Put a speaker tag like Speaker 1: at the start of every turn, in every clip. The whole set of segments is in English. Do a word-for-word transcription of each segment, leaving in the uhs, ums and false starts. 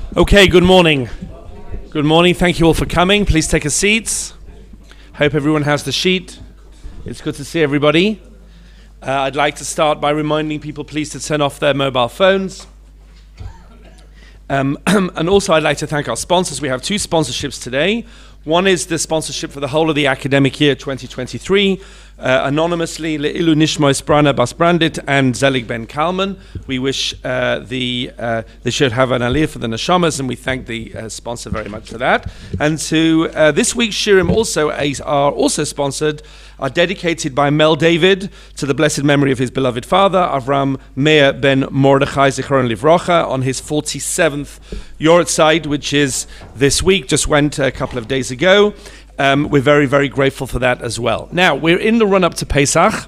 Speaker 1: Okay, good morning. Good morning. Thank you all for coming. Please take a seat. Hope everyone has the sheet. It's good to see everybody. Uh, I'd like to start by reminding people please to turn off their mobile phones. Um, and also I'd like to thank our sponsors. We have two sponsorships today. One is the sponsorship for the whole of the academic year twenty twenty-three. Uh, anonymously, Le'ilu Nishmois Brana Bas Brandit and Zelig Ben Kalman. We wish uh, the uh, they should have an aliyah for the neshamas, and we thank the uh, sponsor very much for that. And to uh, this week's shirim also are also sponsored, are dedicated by Mel David to the blessed memory of his beloved father, Avram Meir ben Mordechai Zichron Livrocha, on his forty-seventh Yortzeit, which is this week, just went a couple of days ago. Um, we're very, very grateful for that as well. Now, we're in the run-up to Pesach,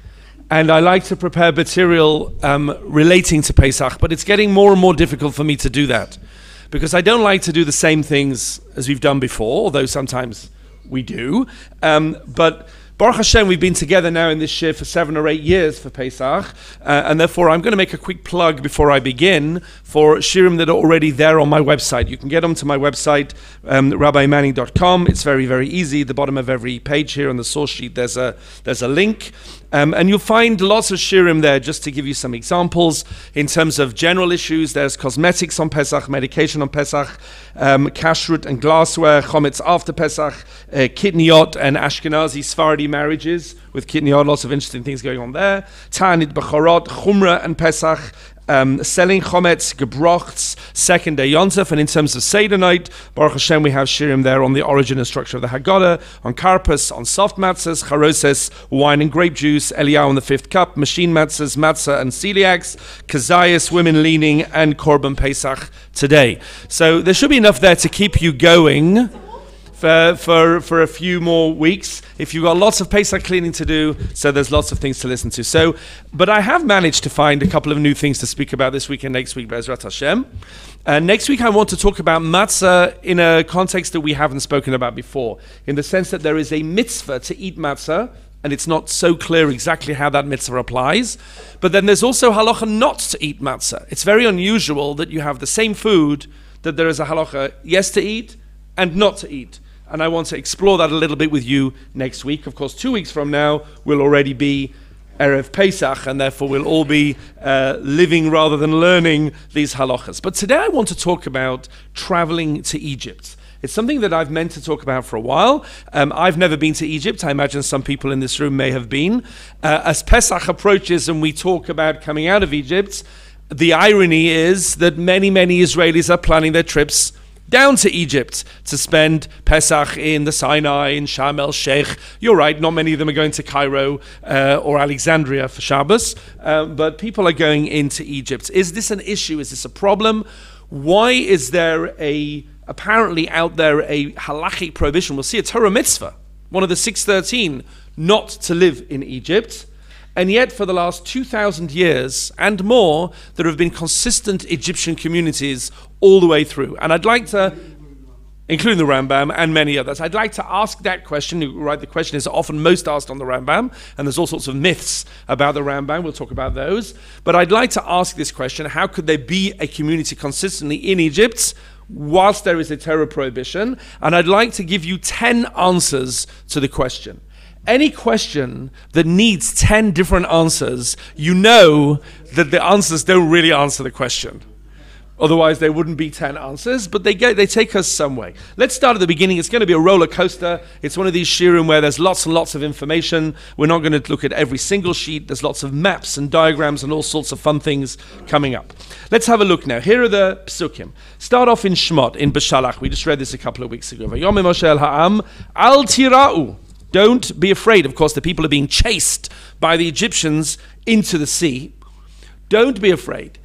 Speaker 1: and I like to prepare material um, relating to Pesach, but it's getting more and more difficult for me to do that, because I don't like to do the same things as we've done before, although sometimes we do. Um, but Baruch Hashem, we've been together now in this shir for seven or eight years for Pesach, uh, and therefore I'm going to make a quick plug before I begin for shirim that are already there on my website. You can get them to my website, um, rabbi manning dot com. It's very, very easy. At the bottom of every page here on the source sheet, there's a there's a link. Um, and you'll find lots of shirim there, just to give you some examples. In terms of general issues, there's cosmetics on Pesach, medication on Pesach, um, kashrut and glassware, chometz after Pesach, uh, kitniot and Ashkenazi Sephardi marriages with kitniot, lots of interesting things going on there. Ta'anit b'chorot, chumrah and Pesach, Um, selling chometz, gebrochts, second day Yontif, and in terms of Seder night, Baruch Hashem, we have shirim there on the origin and structure of the Haggadah, on karpas, on soft matzahs, charoses, wine and grape juice, Eliyahu in the fifth cup, machine matzahs, matzah and celiacs, kazayas, women leaning, and korban Pesach today. So there should be enough there to keep you going For, for for a few more weeks. If you've got lots of Pesach cleaning to do, so there's lots of things to listen to. So, but I have managed to find a couple of new things to speak about this week and next week, Be'ezrat Hashem. Uh, next week I want to talk about matzah in a context that we haven't spoken about before, in the sense that there is a mitzvah to eat matzah, and it's not so clear exactly how that mitzvah applies. But then there's also halacha not to eat matzah. It's very unusual that you have the same food, that there is a halacha yes to eat and not to eat. And I want to explore that a little bit with you next week. Of course, two weeks from now will already be Erev Pesach, and therefore we'll all be uh, living rather than learning these halachas. But today I want to talk about traveling to Egypt. It's something that I've meant to talk about for a while. Um, I've never been to Egypt. I imagine some people in this room may have been. Uh, as Pesach approaches and we talk about coming out of Egypt, the irony is that many, many Israelis are planning their trips down to Egypt to spend Pesach in the Sinai, in Sharm el Sheikh. You're right, not many of them are going to Cairo uh, or Alexandria for Shabbos, uh, but people are going into Egypt. Is this an issue? Is this a problem? Why is there a, apparently out there, a halachic prohibition? We'll see a Torah mitzvah, one of the six thirteen, not to live in Egypt. And yet, for the last two thousand years and more, there have been consistent Egyptian communities all the way through. And I'd like to, including the Rambam and many others, I'd like to ask that question. Right, the question is often most asked on the Rambam, and there's all sorts of myths about the Rambam. We'll talk about those. But I'd like to ask this question: how could there be a community consistently in Egypt whilst there is a Torah prohibition? And I'd like to give you ten answers to the question. Any question that needs ten different answers, you know that the answers don't really answer the question. Otherwise, there wouldn't be ten answers, but they get, they take us some way. Let's start at the beginning. It's going to be a roller coaster. It's one of these shirim where there's lots and lots of information. We're not going to look at every single sheet. There's lots of maps and diagrams and all sorts of fun things coming up. Let's have a look now. Here are the psukim. Start off in Shemot, in Beshalach. We just read this a couple of weeks ago. Vayomim Moshe el ha'am, al tira'u. Don't be afraid. Of course, the people are being chased by the Egyptians into the sea. Don't be afraid.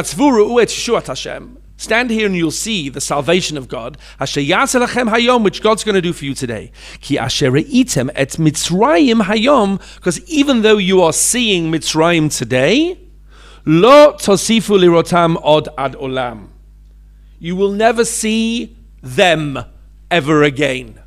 Speaker 1: Stand here and you'll see the salvation of God, which God's going to do for you today. Because even though you are seeing Mitzrayim today, lo tosifu lirotam od ad olam. You will never see them ever again.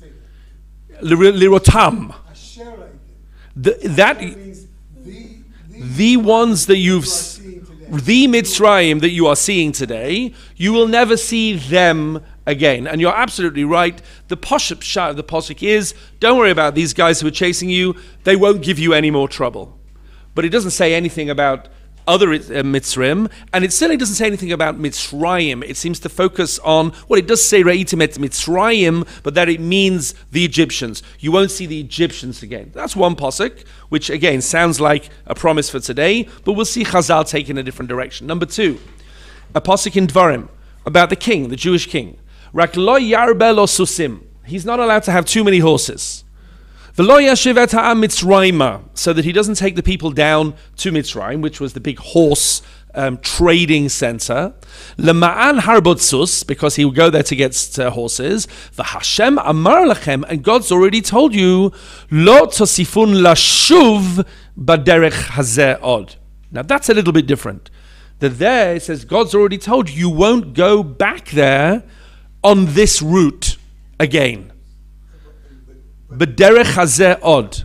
Speaker 1: Lirotam. The, that the, the ones that you've the Mitzrayim that you are seeing today, you will never see them again. And you're absolutely right. The poshut shot of the posuk is, don't worry about these guys who are chasing you. They won't give you any more trouble. But it doesn't say anything about other uh, Mitzrayim, and it certainly doesn't say anything about Mitzrayim. It seems to focus on, well, it does say Ra'itim et Mitzrayim, but that it means the Egyptians. You won't see the Egyptians again. That's one posuk, which again sounds like a promise for today, but we'll see Chazal take in a different direction. Number two, a posuk in Dvarim about the king, the Jewish king. Rak lo yarbe lo susim. He's not allowed to have too many horses. V'lo yashiv et ha'am Mitzrayma, so that he doesn't take the people down to Mitzrayim, which was the big horse um, trading center. Lema'an harbotzus, because he will go there to get uh, horses. V'Hashem amar lachem, and God's already told you, lo tosifun lashuv baderech hazeh od. Now that's a little bit different. That there it says God's already told you, you won't go back there on this route again. B'derech hazeh od.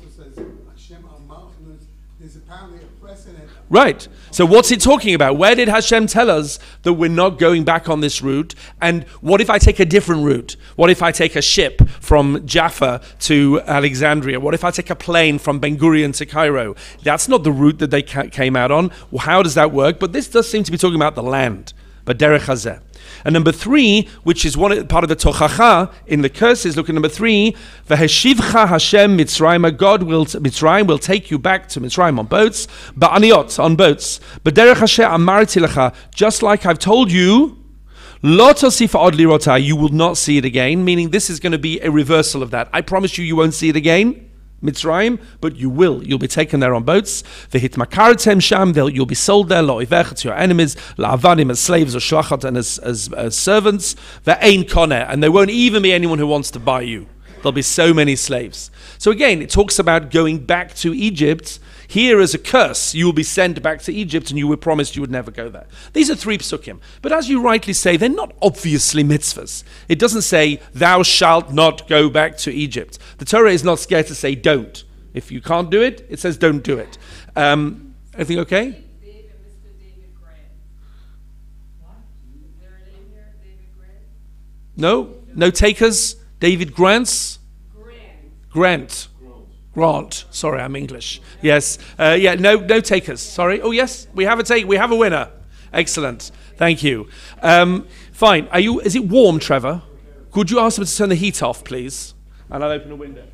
Speaker 1: Right. So what's it talking about? Where did Hashem tell us that we're not going back on this route? And what if I take a different route? What if I take a ship from Jaffa to Alexandria? What if I take a plane from Ben Gurion to Cairo? That's not the route that they ca- came out on. Well, how does that work? But this does seem to be talking about the land. B'derech hazeh. And number three, which is one part of the Tochacha in the curses, look at number three, V'heshivcha Hashem Mitzrayim, God will, Mitzrayim will take you back to Mitzrayim on boats, ba'aniot, on boats, B'derech Hashem amarti lecha, just like I've told you, lo tosif od lirota, you will not see it again, meaning this is going to be a reversal of that. I promise you, you won't see it again, Mitzrayim, but you will. You'll be taken there on boats. V'hitmakartem sham, you'll be sold there, lo'ivech, to your enemies, la'avadim, as slaves or shlachat, and as, as, as servants. Ve'ein koneh, and there won't even be anyone who wants to buy you. There'll be so many slaves. So again, it talks about going back to Egypt. Here as a curse, you will be sent back to Egypt, and you were promised you would never go there. These are three psukim. But as you rightly say, they're not obviously mitzvahs. It doesn't say, thou shalt not go back to Egypt. The Torah is not scared to say, don't. If you can't do it, it says, don't do it. Um, everything okay?
Speaker 2: David, Mister David Grant. What? Is there a name here? David Grant?
Speaker 1: No? No takers? David Grants?
Speaker 2: Grant.
Speaker 1: Grant. Grant. Sorry, I'm English. Yes. Uh, yeah, no no takers. Sorry. Oh, yes, we have a take. We have a winner. Excellent. Thank you. Um, fine. Are you? Is it warm, Trevor? Could you ask them to turn the heat off, please? And I'll open a window.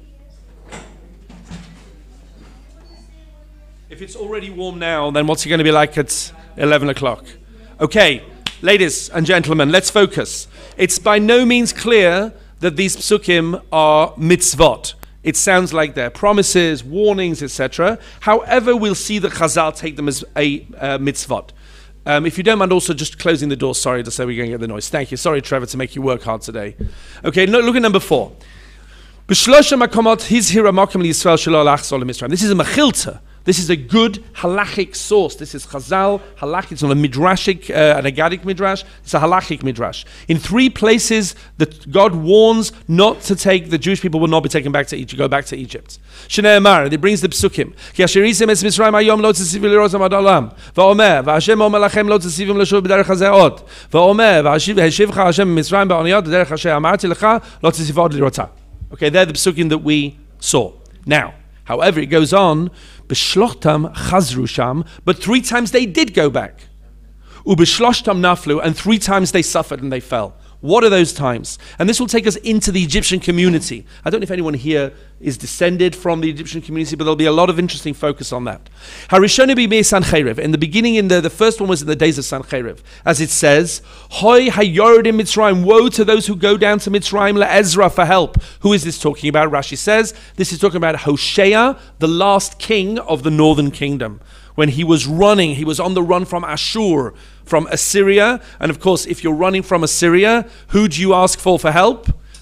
Speaker 1: If it's already warm now, then what's it going to be like at eleven o'clock? Okay, ladies and gentlemen, let's focus. It's by no means clear that these psukim are mitzvot. It sounds like they're promises, warnings, et cetera. However, we'll see that Chazal take them as a uh, mitzvot. Um, if you don't mind also just closing the door, sorry to say we're going to get the noise. Thank you. Sorry, Trevor, to make you work hard today. Okay, no, look at number four. This is a mechilta. This is a good halachic source. This is Chazal, halach. It's not a midrashic, uh, an agadic midrash. It's a halachic midrash. In three places that God warns not to take, the Jewish people will not be taken back to Egypt, go back to Egypt. Shnei Amar, it brings the psukim. Ki asher yisem es Mitzrayim hayom lo tzisiv lirozam ad olam. Va'omer, va'Hashem omer lachem lo tzisivim l'shuv b'derech hazeh od. Va'omer, va'hashivcha Hashem Mitzrayim ba'oniyot b'derech asher amarti lecha lo tzisiv od lirota. Okay, they're the psukim that we saw. Now, however, it goes on, B'shlochtam chazru sham, but three times they did go back. Ub'shlochtam naflu, and three times they suffered and they fell. What are those times? And this will take us into the Egyptian community. I don't know if anyone here is descended from the Egyptian community, but there'll be a lot of interesting focus on that. Harishonu b'yimei Sancheriv. In the beginning, in the, the first one was in the days of Sancheriv. As it says, Hoi hayordim Mitzrayim. Woe to those who go down to Mitzrayim le'ezra for help. Who is this talking about? Rashi says, this is talking about Hoshea, the last king of the northern kingdom. When he was running, he was on the run from Ashur, from Assyria. And of course, if you're running from Assyria, who do you ask for for help?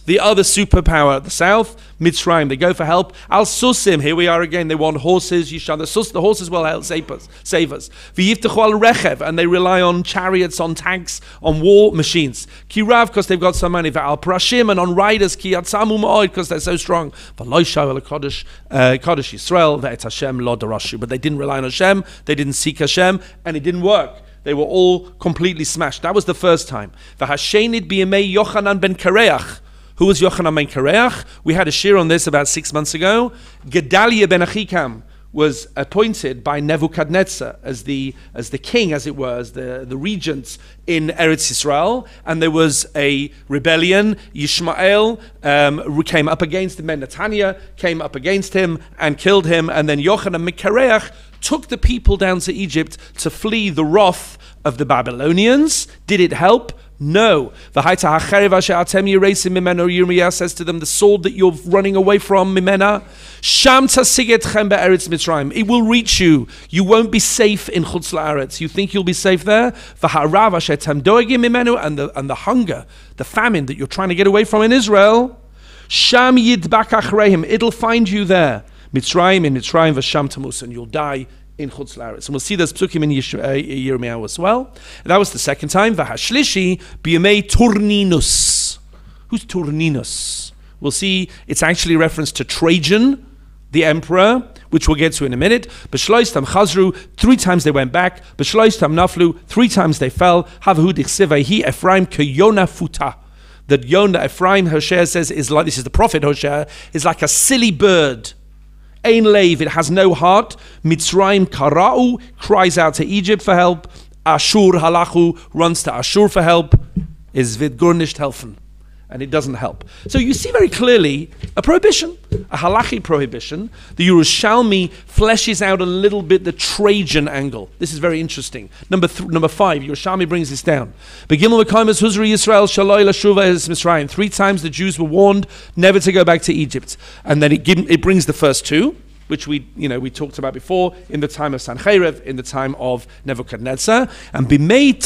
Speaker 1: The other superpower at the south, Mitzrayim, they go for help. Al Susim, here we are again. They want horses. Yishad, the, sus, the horses will help save us. Save us. V'yiftechu al rechev, and they rely on chariots, on tanks, on war machines. Kirav, because they've got some money. V'al prashim, and on riders. Ki yatzamu ma'od, because they're so strong. V'lo shav el kodesh kodesh Yisrael ve'et Hashem lo darashu. But they didn't rely on Hashem. They didn't seek Hashem, and it didn't work. They were all completely smashed. That was the first time. V'hashenid b'yemei Yochanan ben Kareach. Who was Yochanan ben Kareach? We had a shir on this about six months ago. Gedaliah ben Achikam was appointed by Nebuchadnezzar as the as the king, as it were, as the, the regent in Eretz Yisrael. And there was a rebellion. Yishmael um, came up against him. Netanyah came up against him and killed him. And then Yochanan ben Kareach took the people down to Egypt to flee the wrath of the Babylonians. Did it help? No. Yirmiyah says to them, the sword that you're running away from, Mimena, it will reach you. You won't be safe in Chutz La'aretz. You think you'll be safe there? And the, and the hunger, the famine that you're trying to get away from in Israel, Sham yidbak achrehim, it'll find you there. Mitzrayim in Mitzrayim v'sham tamus, and you'll die in Chutz La'aretz. And we'll see this psukim in Yirmiyahu as well. And that was the second time. V'hashlishi b'yemei Turninus. Who's Turninus? We'll see it's actually reference to Trajan, the emperor, which we'll get to in a minute. B'shloistam chazru, three times they went back. B'shloistam naflu, three times they fell. Havhu dichsivayhi Ephraim keyona futa. That Yonah, Ephraim, Hosea says, is like, this is the prophet Hosea, is like a silly bird. Ein leiv, it has no heart. Mitzrayim kara'u, cries out to Egypt for help. Ashur halachu, runs to Ashur for help. Is vidgur nicht helfen. And it doesn't help. So you see very clearly a prohibition, a halachi prohibition. The Yerushalmi fleshes out a little bit the Trajan angle. This is very interesting. Number th- number five, Yerushalmi brings this down. Begimel v'kaimas huzri Yisrael shaloi lashuva es Mitzrayim. Three times the Jews were warned never to go back to Egypt, and then it, give, it brings the first two, which we, you know, we talked about before in the time of Sancheriv, in the time of Nebuchadnezzar, and bimei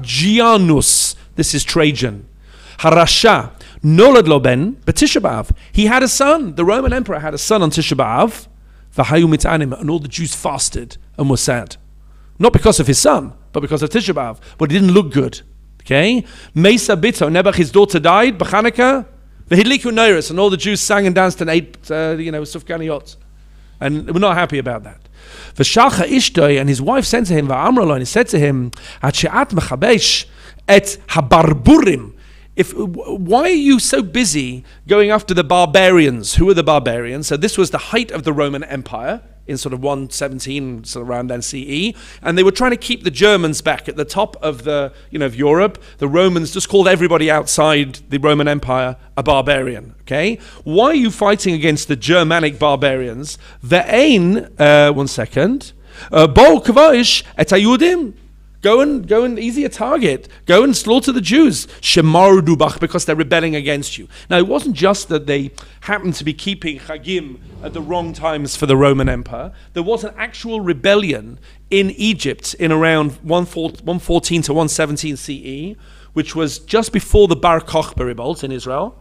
Speaker 1: Trajanus. This is Trajan. Harasha, Nolad lo ben, b'Tisha B'Av. He had a son. The Roman emperor had a son on Tisha B'Av. V'hayu mit'anim, and all the Jews fasted and were sad. Not because of his son, but because of Tisha B'Av. But it didn't look good. Okay? Mesa Bito, Nebuch, his daughter died, b'Chanukah. V'hidliku neiros, and all the Jews sang and danced and ate, uh, you know, sufganiyot. And we're not happy about that. V'shalcha ishtoi, and his wife sent to him, v'amralo, and he said to him, At she'at mechabesh et habarburim. If, why are you so busy going after the barbarians? Who are the barbarians? So this was the height of the Roman Empire in sort of one seventeen, sort of around then C E, and they were trying to keep the Germans back at the top of the, you know, of Europe. The Romans just called everybody outside the Roman Empire a barbarian. Okay, why are you fighting against the Germanic barbarians? Ve'ein, uh, one second, bo kavosh et hayudim. Go and go and easy a target. Go and slaughter the Jews. Shemaru dubach, because they're rebelling against you. Now it wasn't just that they happened to be keeping Chagim at the wrong times for the Roman Empire. There was an actual rebellion in Egypt in around one fourteen to one seventeen C E, which was just before the Bar Kokhba revolt in Israel.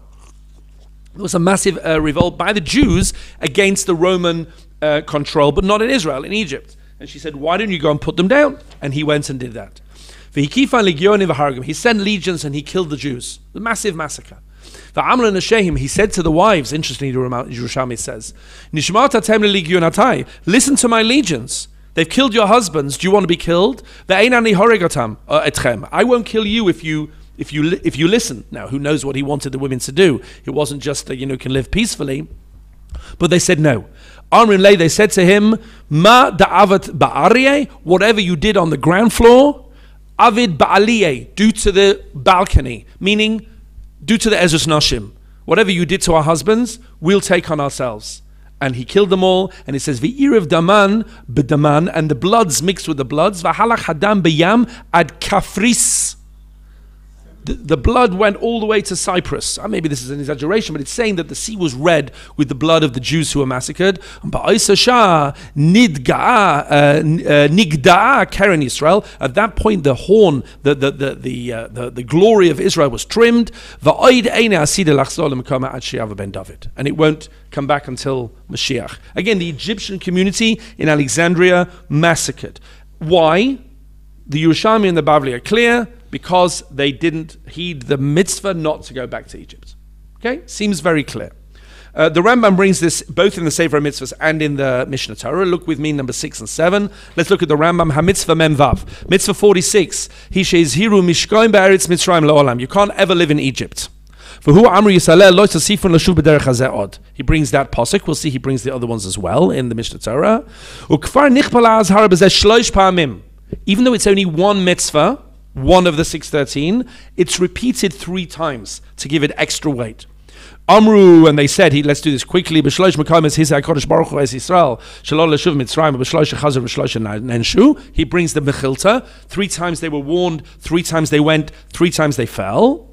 Speaker 1: There was a massive uh, revolt by the Jews against the Roman uh, control, but not in Israel, in Egypt. And she said, why don't you go and put them down? And he went and did that. He sent legions and he killed the Jews. A massive massacre. He said to the wives, interestingly, Yerushalmi says, listen to my legions. They've killed your husbands. Do you want to be killed? I won't kill you if you if you if you listen. Now, who knows what he wanted the women to do? It wasn't just that, you know, can live peacefully. But they said no. Amrin Lay, they said to him, Ma da'avat ba'ariye, whatever you did on the ground floor, avid ba'aliye, do to the balcony, meaning do to the Ezras Nashim. Whatever you did to our husbands, we'll take on ourselves. And he killed them all, and he says, V'iriv daman b'daman, and the bloods mixed with the bloods, v'halach hadam b'yam ad kafris. the, the blood went all the way to Cyprus. Uh, maybe this is an exaggeration, but it's saying that the sea was red with the blood of the Jews who were massacred. Nigda'a Keren Israel. At that point, the horn, the the the the, uh, the, the glory of Israel was trimmed. And it won't come back until Mashiach. Again, the Egyptian community in Alexandria massacred. Why? The Yerushalmi and the Bavli are clear, because they didn't heed the mitzvah not to go back to Egypt. Okay? Seems very clear. Uh, the Rambam brings this both in the Sefer Mitzvahs and in the Mishnah Torah. Look with me, number six and seven. Let's look at the Rambam. HaMitzvah Mem Vav. Mitzvah forty-six. He says, Hiru mishkoim be'eretz Mitzrayim la'olam. You can't ever live in Egypt. He brings that pasuk. We'll see he brings the other ones as well in the Mishnah Torah. Even though it's only one mitzvah, one of the six thirteen, it's repeated three times to give it extra weight. Amru, and they said, he, let's do this quickly. He brings the Mechilta. Three times they were warned, three times they went, three times they fell.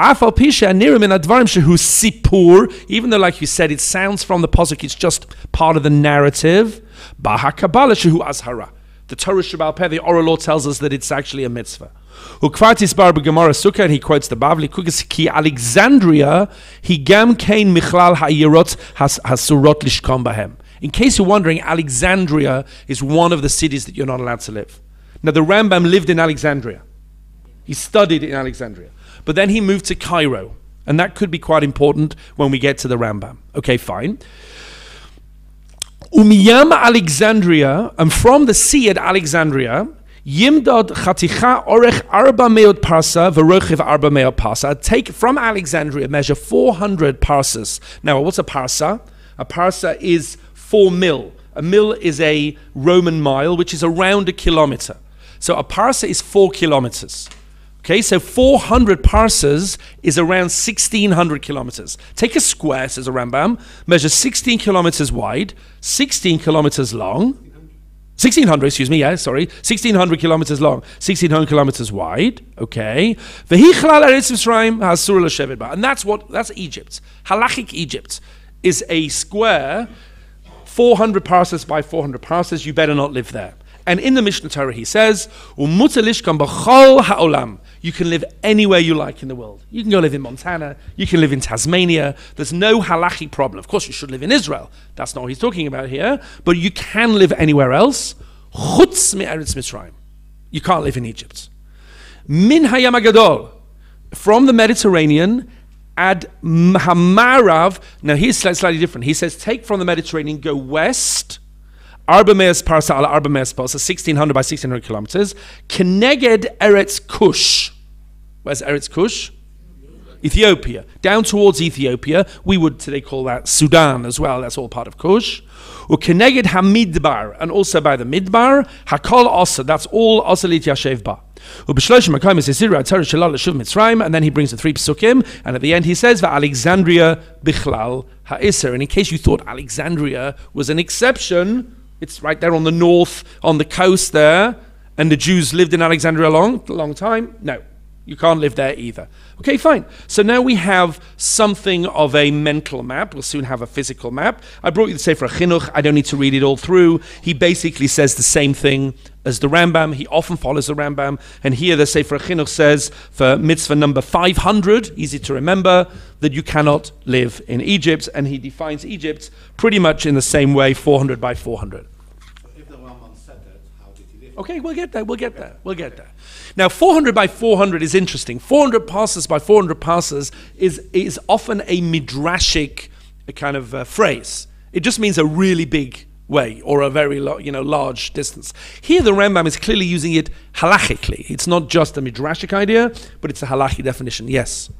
Speaker 1: Even though, like you said, it sounds from the pasuk, it's just part of the narrative. The Torah Shabbal Peh, the oral law, tells us that it's actually a mitzvah. Ukvartis bar b'Gemara Sukkah, and he quotes the Bavli, Kugas ki Alexandria, he gam kain michlal ha'yirot hasurot lishkom bahem. In case you're wondering, Alexandria is one of the cities that you're not allowed to live. Now, the Rambam lived in Alexandria. He studied in Alexandria. But then he moved to Cairo. And that could be quite important when we get to the Rambam. Okay, fine. Umiyam Alexandria, and from the sea at Alexandria, Yimdod Chaticha Orech Arba Meod Parsa, Verochiv Arba Meod Parsa. Take from Alexandria, measure four hundred parsas. Now, what's a parsa? A parsa is four mil. A mil is a Roman mile, which is around a kilometer. So a parsa is four kilometers. Okay, so four hundred parsas is around sixteen hundred kilometers. Take a square, says a Rambam, measure sixteen kilometers wide, sixteen kilometers long, sixteen hundred, excuse me, yeah, sorry, sixteen hundred kilometers long, sixteen hundred kilometers wide, okay. And that's what, that's Egypt. Halachic Egypt is a square, four hundred parsas by four hundred parsas. You better not live there. And in the Mishnah Torah he says, you can live anywhere you like in the world. You can go live in Montana, you can live in Tasmania. There's no halachic problem. Of course, you should live in Israel. That's not what he's talking about here. But you can live anywhere else. Chutz me'eretz Mitzrayim. You can't live in Egypt. Min hayam hagadol, from the Mediterranean, ad hamarav. Now here's slightly different. He says, take from the Mediterranean, go west, Arba me'as parsa ala arba me'as parsa, sixteen hundred by sixteen hundred kilometers. Keneged Eretz Kush. Where's Eretz Kush? Ethiopia. Down towards Ethiopia. We would today call that Sudan as well. That's all part of Kush. Ukeneged Hamidbar. And also by the Midbar. Hakol Osa. That's all Osa Lit Yashev Ba. And then he brings the three psukim, and at the end he says, Alexandria Bichlal Ha'isr. And in case you thought Alexandria was an exception, it's right there on the north, on the coast there, and the Jews lived in Alexandria a long, long time. No, you can't live there either. Okay, fine. So now we have something of a mental map. We'll soon have a physical map. I brought you the Sefer Chinuch. I don't need to read it all through. He basically says the same thing as the Rambam. He often follows the Rambam. And here the Sefer Chinuch says, for mitzvah number five hundred, easy to remember, that you cannot live in Egypt. And he defines Egypt pretty much in the same way, four hundred by four hundred.
Speaker 3: So if the Rambam said that, how did he live?
Speaker 1: Okay, we'll get there, we'll get there, we'll get there. Now, four hundred by four hundred is interesting. four hundred passes by four hundred passes is, is often a midrashic kind of uh, phrase. It just means a really big way or a very lo- you know, large distance. Here the Rambam is clearly using it halachically. It's not just a midrashic idea, but it's a halachic definition. Yes?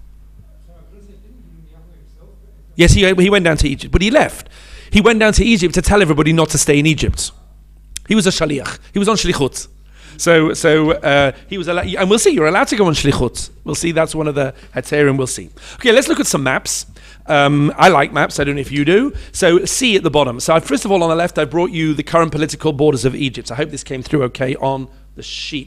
Speaker 1: Yes, he, he went down to Egypt, but he left. He went down to Egypt to tell everybody not to stay in Egypt. He was a shaliach. He was on shlichut. So, so uh, he was allowed, and we'll see. You're allowed to go on shlichut. We'll see. That's one of the heterim. We'll see. Okay, let's look at some maps. Um, I like maps. I don't know if you do. So, C at the bottom. So, first of all, on the left, I brought you the current political borders of Egypt. I hope this came through okay on the sheet.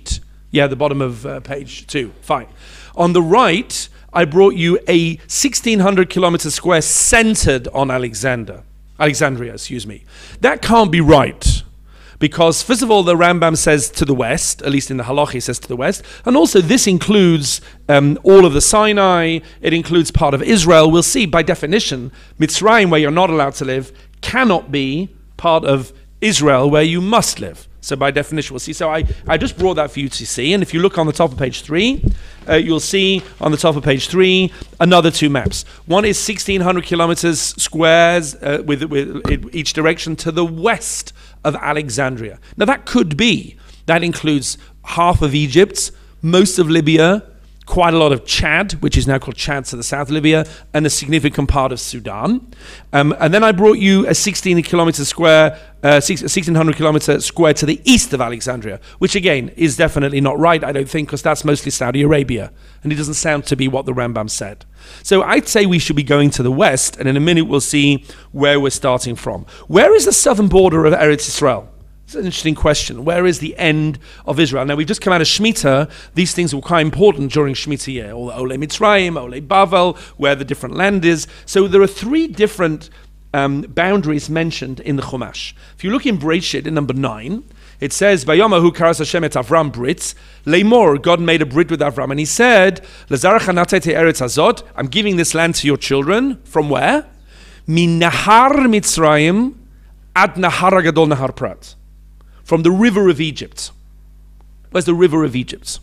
Speaker 1: Yeah, the bottom of uh, page two. Fine. On the right, I brought you a sixteen hundred kilometer square centered on Alexander, Alexandria, excuse me. That can't be right. Because, first of all, the Rambam says to the west, at least in the Halach, he says to the west. And also, this includes um, all of the Sinai. It includes part of Israel. We'll see, by definition, Mitzrayim, where you're not allowed to live, cannot be part of Israel, where you must live. So by definition, we'll see. So I, I just brought that for you to see. And if you look on the top of page three, uh, you'll see on the top of page three another two maps. One is sixteen hundred kilometers squares uh, with, with each direction to the west of Alexandria. Now that could be. That includes half of Egypt, most of Libya, quite a lot of Chad, which is now called Chad to the south of Libya, and a significant part of Sudan. Um, and then I brought you a sixteen kilometer square, uh, sixteen hundred kilometer square to the east of Alexandria, which again is definitely not right, I don't think, because that's mostly Saudi Arabia, and it doesn't sound to be what the Rambam said. So I'd say we should be going to the west, and in a minute we'll see where we're starting from. Where is the southern border of Eretz Israel? It's an interesting question. Where is the end of Israel? Now, we've just come out of Shemitah. These things were quite important during Shemitah year. All the Ole Mitzrayim, Ole Bavel, where the different land is. So there are three different um, boundaries mentioned in the Chumash. If you look in Bereshit, in number nine, it says, Vayamahu karas Hashem et Avram brit, Leimor, God made a brit with Avram, and he said, Lazarach natete eretz hazot, I'm giving this land to your children. From where? Min nahar Mitzrayim ad nahar hagadol nahar Prat. From the river of Egypt. Where's the river of Egypt?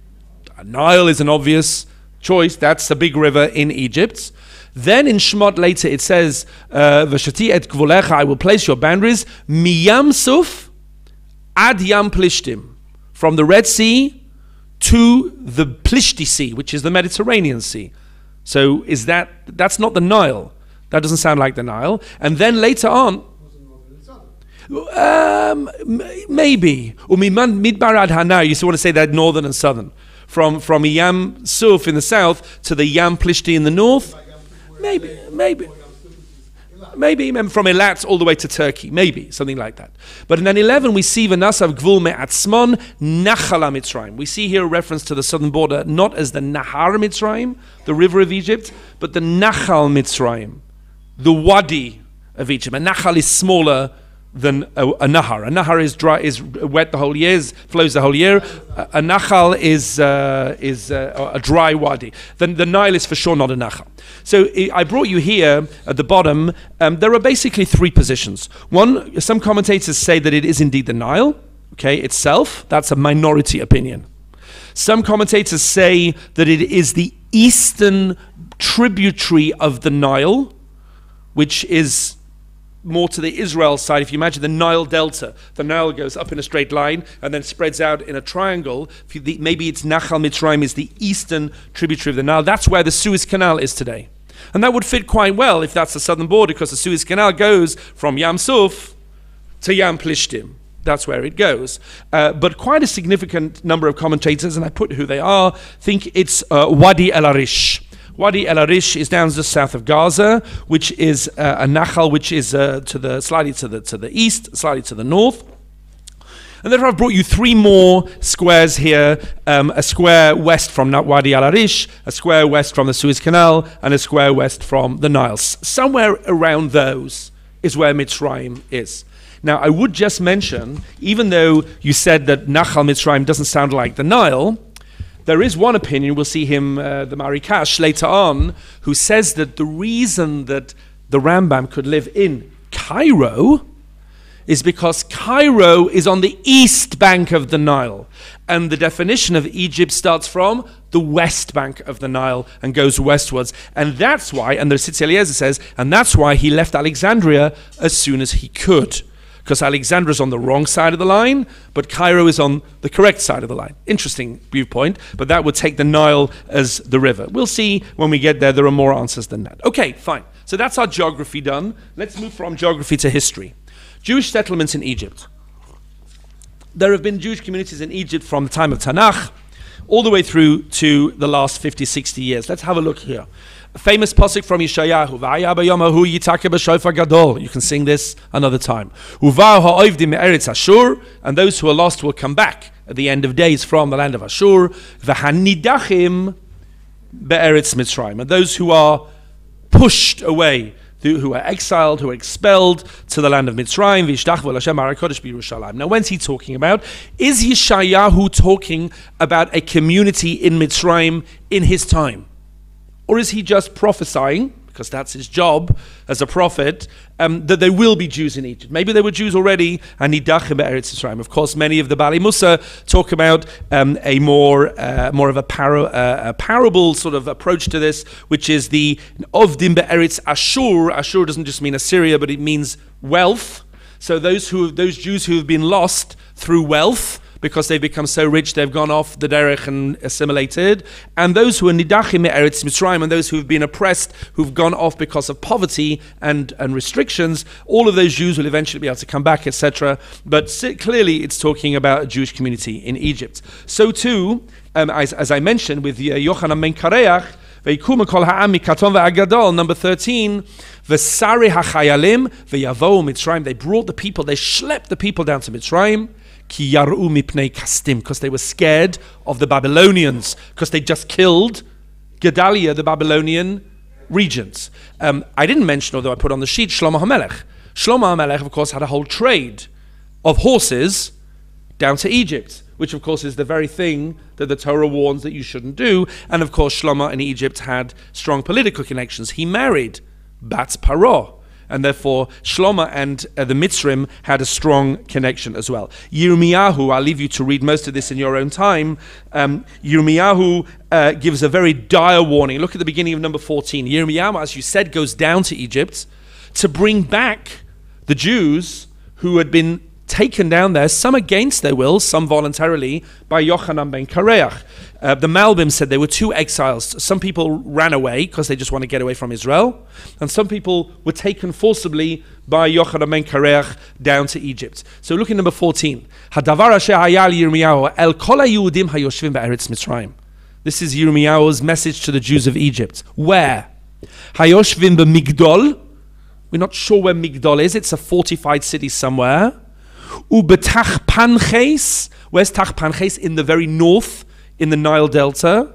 Speaker 1: Nile is an obvious choice. That's a big river in Egypt. Then in Shemot later it says, V'shati et gvolecha, I will place your boundaries, miyam suf ad yam plishtim. From the Red Sea to the Plishti Sea, which is the Mediterranean Sea. So is that, that's not the Nile. That doesn't sound like the Nile. And then later on, Um, maybe. Umiman midbar ad hanar. You used to want to say that northern and southern. From from Yam Suf in the south to the Yam Plishti in the north. Maybe, maybe, maybe from Eilat all the way to Turkey. Maybe something like that. But in then eleven we see v'nasav gvul me'atzmon nachala Mitzrayim. We see here a reference to the southern border, not as the Nahar Mitzrayim, the river of Egypt, but the Nachal Mitzrayim, the Wadi of Egypt. And Nachal is smaller than a, a nahar. A nahar is dry, is wet the whole year, is, flows the whole year. A, a nachal is uh, is uh, a dry wadi. Then the Nile is for sure not a nachal. So I brought you here at the bottom. Um, there are basically three positions. One, some commentators say that it is indeed the Nile, okay, itself. That's a minority opinion. Some commentators say that it is the eastern tributary of the Nile, which is more to the Israel side. If you imagine the Nile Delta, the Nile goes up in a straight line and then spreads out in a triangle. If you, the, maybe it's Nachal Mitzrayim is the eastern tributary of the Nile. That's where the Suez Canal is today. And that would fit quite well if that's the southern border, because the Suez Canal goes from Yam Suf to Yam Plishtim. That's where it goes. Uh, but quite a significant number of commentators, and I put who they are, think it's uh, Wadi El Arish. Wadi El Arish is down just south of Gaza, which is uh, a Nachal, which is uh, to the slightly to the to the east, slightly to the north. And then I've brought you three more squares here: um, a square west from Wadi El Arish, a square west from the Suez Canal, and a square west from the Nile. Somewhere around those is where Mitzrayim is. Now, I would just mention, even though you said that Nachal Mitzrayim doesn't sound like the Nile, there is one opinion, we'll see him, uh, the Marikash, later on, who says that the reason that the Rambam could live in Cairo is because Cairo is on the east bank of the Nile. And the definition of Egypt starts from the west bank of the Nile and goes westwards. And that's why, and the Tzitz Eliezer says, and that's why he left Alexandria as soon as he could. Because Alexandria is on the wrong side of the line, but Cairo is on the correct side of the line. Interesting viewpoint, but that would take the Nile as the river. We'll see when we get there. There are more answers than that. Okay, fine. So that's our geography done. Let's move from geography to history. Jewish settlements in Egypt. There have been Jewish communities in Egypt from the time of Tanakh all the way through to the last fifty, sixty years. Let's have a look here. A famous pasuk from Yeshayahu. V'aya b'yomahu yitake b'shofar gadol. You can sing this another time. Uvahu ha'ovdim me'eretz Ashur, and those who are lost will come back at the end of days from the land of Ashur. V'hanidachim be'eretz Mitzrayim. And those who are pushed away, who are exiled, who are expelled to the land of Mitzrayim. V'yishtachvu l'Hashem ha'ar hakodesh b'Yerushalayim. Now, when's he talking about? Is Yeshayahu talking about a community in Mitzrayim in his time? Or is he just prophesying, because that's his job as a prophet, um, that there will be Jews in Egypt? Maybe there were Jews already, and Nidachim be'eretz Yisrael. Of course, many of the Bali Musa talk about um, a more uh, more of a, para, uh, a parable sort of approach to this, which is the Ovdim be'eretz Ashur. Ashur doesn't just mean Assyria, but it means wealth. So those who those Jews who have been lost through wealth, because they've become so rich, they've gone off the derech and assimilated. And those who are nidachim me'eretz Mitzrayim, and those who have been oppressed, who've gone off because of poverty and, and restrictions, all of those Jews will eventually be able to come back, et cetera. But clearly it's talking about a Jewish community in Egypt. So too, um, as, as I mentioned, with uh, Yochanan ben Kareach, Ve'ikumu kol ha'am mikaton ve'agadol, number thirteen, V'sari ha'chayalim ve'yavo'u Mitzrayim. They brought the people, they schlepped the people down to Mitzrayim, Ki yaru mipnei kastim, because they were scared of the Babylonians, because they just killed Gedaliah, the Babylonian regents. Um, I didn't mention, although I put on the sheet, Shlomo HaMelech. Shlomo HaMelech, of course, had a whole trade of horses down to Egypt, which of course is the very thing that the Torah warns that you shouldn't do. And of course, Shlomo in Egypt had strong political connections. He married Bat Paro, and therefore Shlomo and uh, the Mitzrim had a strong connection as well. Yirmiyahu, I'll leave you to read most of this in your own time. Um, Yirmiyahu uh, gives a very dire warning. Look at the beginning of number fourteen. Yirmiyahu, as you said, goes down to Egypt to bring back the Jews who had been taken down there, some against their will, some voluntarily, by Yochanan ben Kareach. Uh, the Malbim said there were two exiles. Some people ran away because they just want to get away from Israel, and some people were taken forcibly by Yochanan ben Kareach down to Egypt. So look at number fourteen. Hadavar asher hayal Yirmiyahu el kol haYehudim hayoshvim be'eretz Mitzrayim. This is Yirmiyahu's message to the Jews of Egypt. Where? Hayoshvim beMigdol. We're not sure where Migdol is. It's a fortified city somewhere. Ubetach Panches. Where's Tach Panches? In the very north, in the Nile Delta.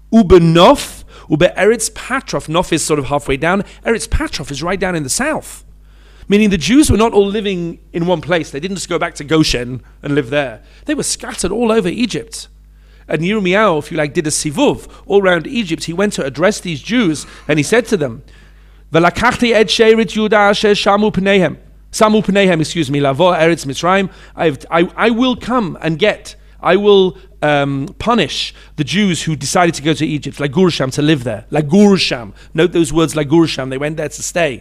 Speaker 1: Ubenof. Ube Eretz Patrof. Nof is sort of halfway down. Eretz Patrof is right down in the south. Meaning the Jews were not all living in one place. They didn't just go back to Goshen and live there. They were scattered all over Egypt. And Yirmiyahu, if you like, did a sivuv all around Egypt. He went to address these Jews and he said to them, Velakachti ed she'erit Yudah asher shamu pneihem. Samu pneihem, excuse me, lavo eretz Mitzrayim. I've, I, I will come and get, I will um, punish the Jews who decided to go to Egypt, Lagursham, to live there. Lagursham. Note those words, Lagursham. They went there to stay.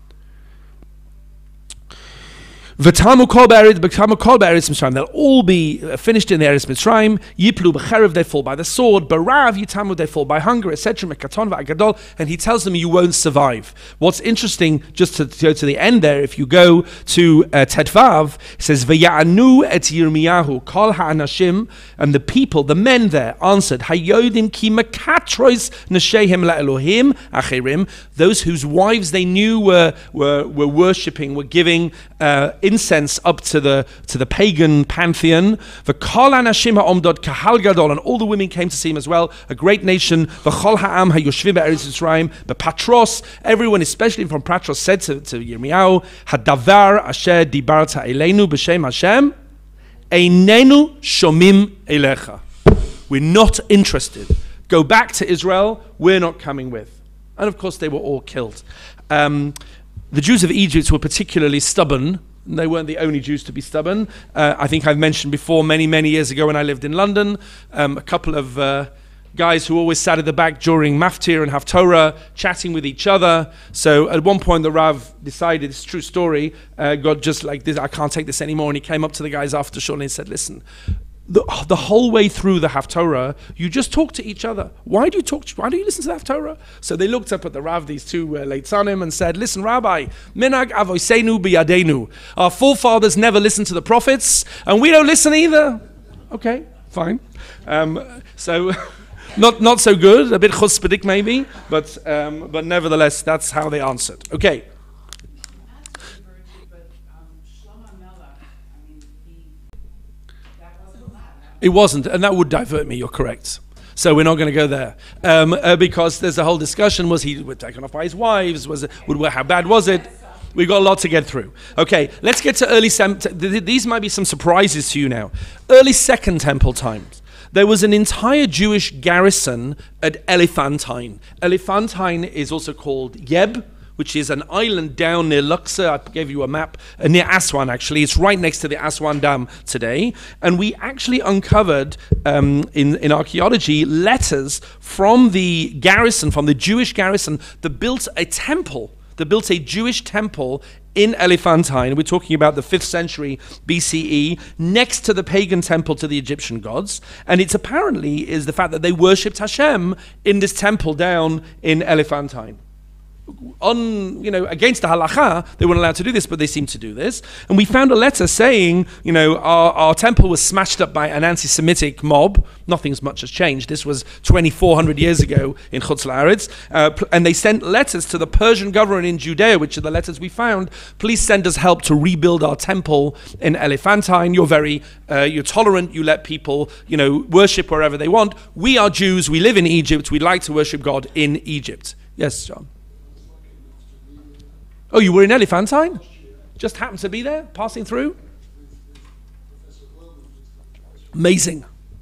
Speaker 1: V'tamu kol be'eretz, v'tamu kol be'eretz Mitzrayim. They'll all be uh, finished in the Eretz Mitzrayim. Yiplu b'cherev, they fall by the sword. Barav yitamu, they fall by hunger, et cetera. Mekaton v'agadol, and he tells them you won't survive. What's interesting, just to, to go to the end there, if you go to uh, Tedvav, it says v'ya'anu et Yirmiyahu kol ha'anashim, and the people, the men there, answered hayodim ki mekatrois neshehem la'elohim achirim. Those whose wives they knew were were were worshipping, were giving Uh, incense up to the to the pagan pantheon. V'kol anashim ha'omdod kahal gadol, and all the women came to see him as well. A great nation. V'chol ha'am hayoshvim be'eretz Mitzrayim. B'patros, everyone, especially from Patros, said to, to Yirmiyahu, Hadavar asher dibarta eleinu b'shem Hashem, einenu shomim elecha. We're not interested. Go back to Israel. We're not coming with. And of course, they were all killed. Um, The Jews of Egypt were particularly stubborn. They weren't the only Jews to be stubborn. Uh, I think I've mentioned before, many, many years ago when I lived in London, um, a couple of uh, guys who always sat at the back during Maftir and Haftorah, chatting with each other. So at one point the Rav decided, it's a true story, uh, got just like this, I can't take this anymore. And he came up to the guys after shul and he said, listen, The, the whole way through the Haftorah, you just talk to each other. Why do you talk? To, why do you listen to the Haftorah? So they looked up at the Rav, these two uh, Leitzanim, and said, "Listen, Rabbi, minag avoseinu biyadenu. Our forefathers never listened to the prophets, and we don't listen either." Okay, fine. Um, so, not not so good. A bit chutzpahdik maybe, but um, but nevertheless, that's how they answered. Okay. It wasn't, and that would divert me, you're correct. So we're not going to go there. Um, uh, because there's a whole discussion, was he taken off by his wives? Was it, would, how bad was it? We've got a lot to get through. Okay, let's get to early, sem- t- th- these might be some surprises to you now. Early Second Temple times. There was an entire Jewish garrison at Elephantine. Elephantine is also called Yeb, which is an island down near Luxor. I gave you a map, uh, near Aswan actually. It's right next to the Aswan Dam today. And we actually uncovered um, in, in archaeology letters from the garrison, from the Jewish garrison that built a temple, that built a Jewish temple in Elephantine. We're talking about the fifth century B C E, next to the pagan temple to the Egyptian gods. And it's apparently is the fact that they worshipped Hashem in this temple down in Elephantine. On, you know, against the halacha, they weren't allowed to do this, but they seemed to do this. And we found a letter saying, you know, our, our temple was smashed up by an anti-Semitic mob. Nothing's much has changed. This was twenty-four hundred years ago in Chutz La'aretz. Uh, and they sent letters to the Persian government in Judea, which are the letters we found. Please send us help to rebuild our temple in Elephantine. You're very, uh, you're tolerant. You let people, you know, worship wherever they want. We are Jews. We live in Egypt. We'd like to worship God in Egypt. Yes, John. Oh, you were in Elephantine? Just happened to be there, passing through? Amazing.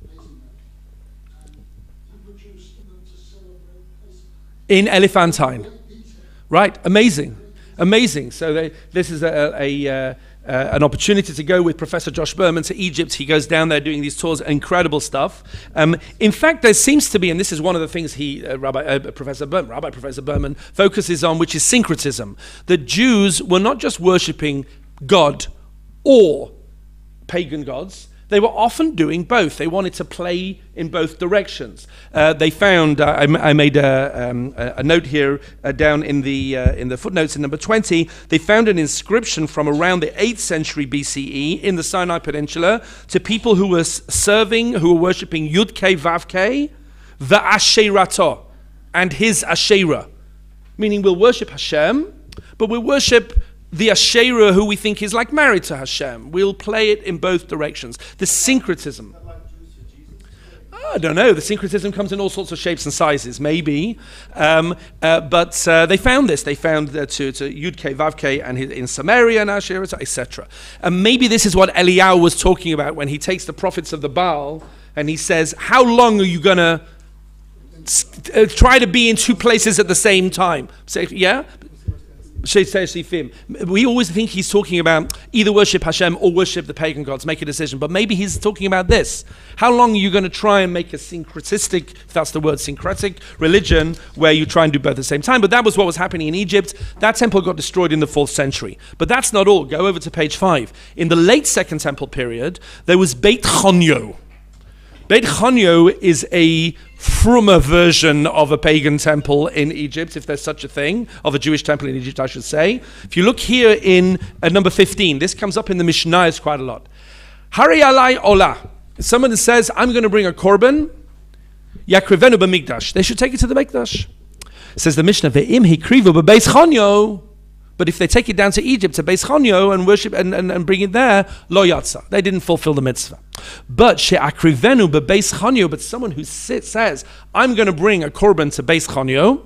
Speaker 1: In Elephantine. Right, amazing. Amazing. So they, this is a, a, uh, uh, an opportunity to go with Professor Josh Berman to Egypt. He goes down there doing these tours, incredible stuff. Um, in fact, there seems to be, and this is one of the things he, uh, Rabbi uh, Professor Berman, Rabbi Professor Berman focuses on, which is syncretism. That Jews were not just worshipping God or pagan gods. They were often doing both. They wanted to play in both directions. Uh, they found, uh, I, I made a, um, a note here uh, down in the uh, in the footnotes in number twenty, they found an inscription from around the eighth century B C E in the Sinai Peninsula to people who were serving, who were worshipping Yud-Kei Vav-Kei, the Asherato, and his Asherah. Meaning we'll worship Hashem, but we'll worship the Asherah who we think is like married to Hashem. We'll play it in both directions. The syncretism. I don't know. The syncretism comes in all sorts of shapes and sizes, maybe. Um, uh, but uh, they found this. They found uh, to, to Yud-Kei, Vav-Kei, and his, in Samaria and Asherah, et cetera. And maybe this is what Eliyahu was talking about when he takes the prophets of the Baal and he says, how long are you going to uh, try to be in two places at the same time? Say, yeah? We always think he's talking about either worship Hashem or worship the pagan gods, make a decision. But maybe he's talking about this. How long are you going to try and make a syncretistic, if that's the word, syncretic religion, where you try and do both at the same time? But that was what was happening in Egypt. That temple got destroyed in the fourth century. But that's not all. Go over to page five. In the late Second Temple period, there was Beit Chonyo. Beit Chonyo is a frummer version of a pagan temple in Egypt, if there's such a thing, of a Jewish temple in Egypt, I should say. If you look here in uh, number fifteen, this comes up in the Mishnayos quite a lot. Hari alai olah. Someone says, I'm going to bring a korban, yakrivenu b'mikdash. They should take it to the Mikdash. Says the Mishnah, ve'im hikrivu b'beis Chonyo. But if they take it down to Egypt, to Beis Chonyo, and worship and, and, and bring it there, lo yatsa. They didn't fulfill the mitzvah. But she'akrivenu bebeis Chonyo, but someone who sits, says, I'm going to bring a korban to Beis Chonyo,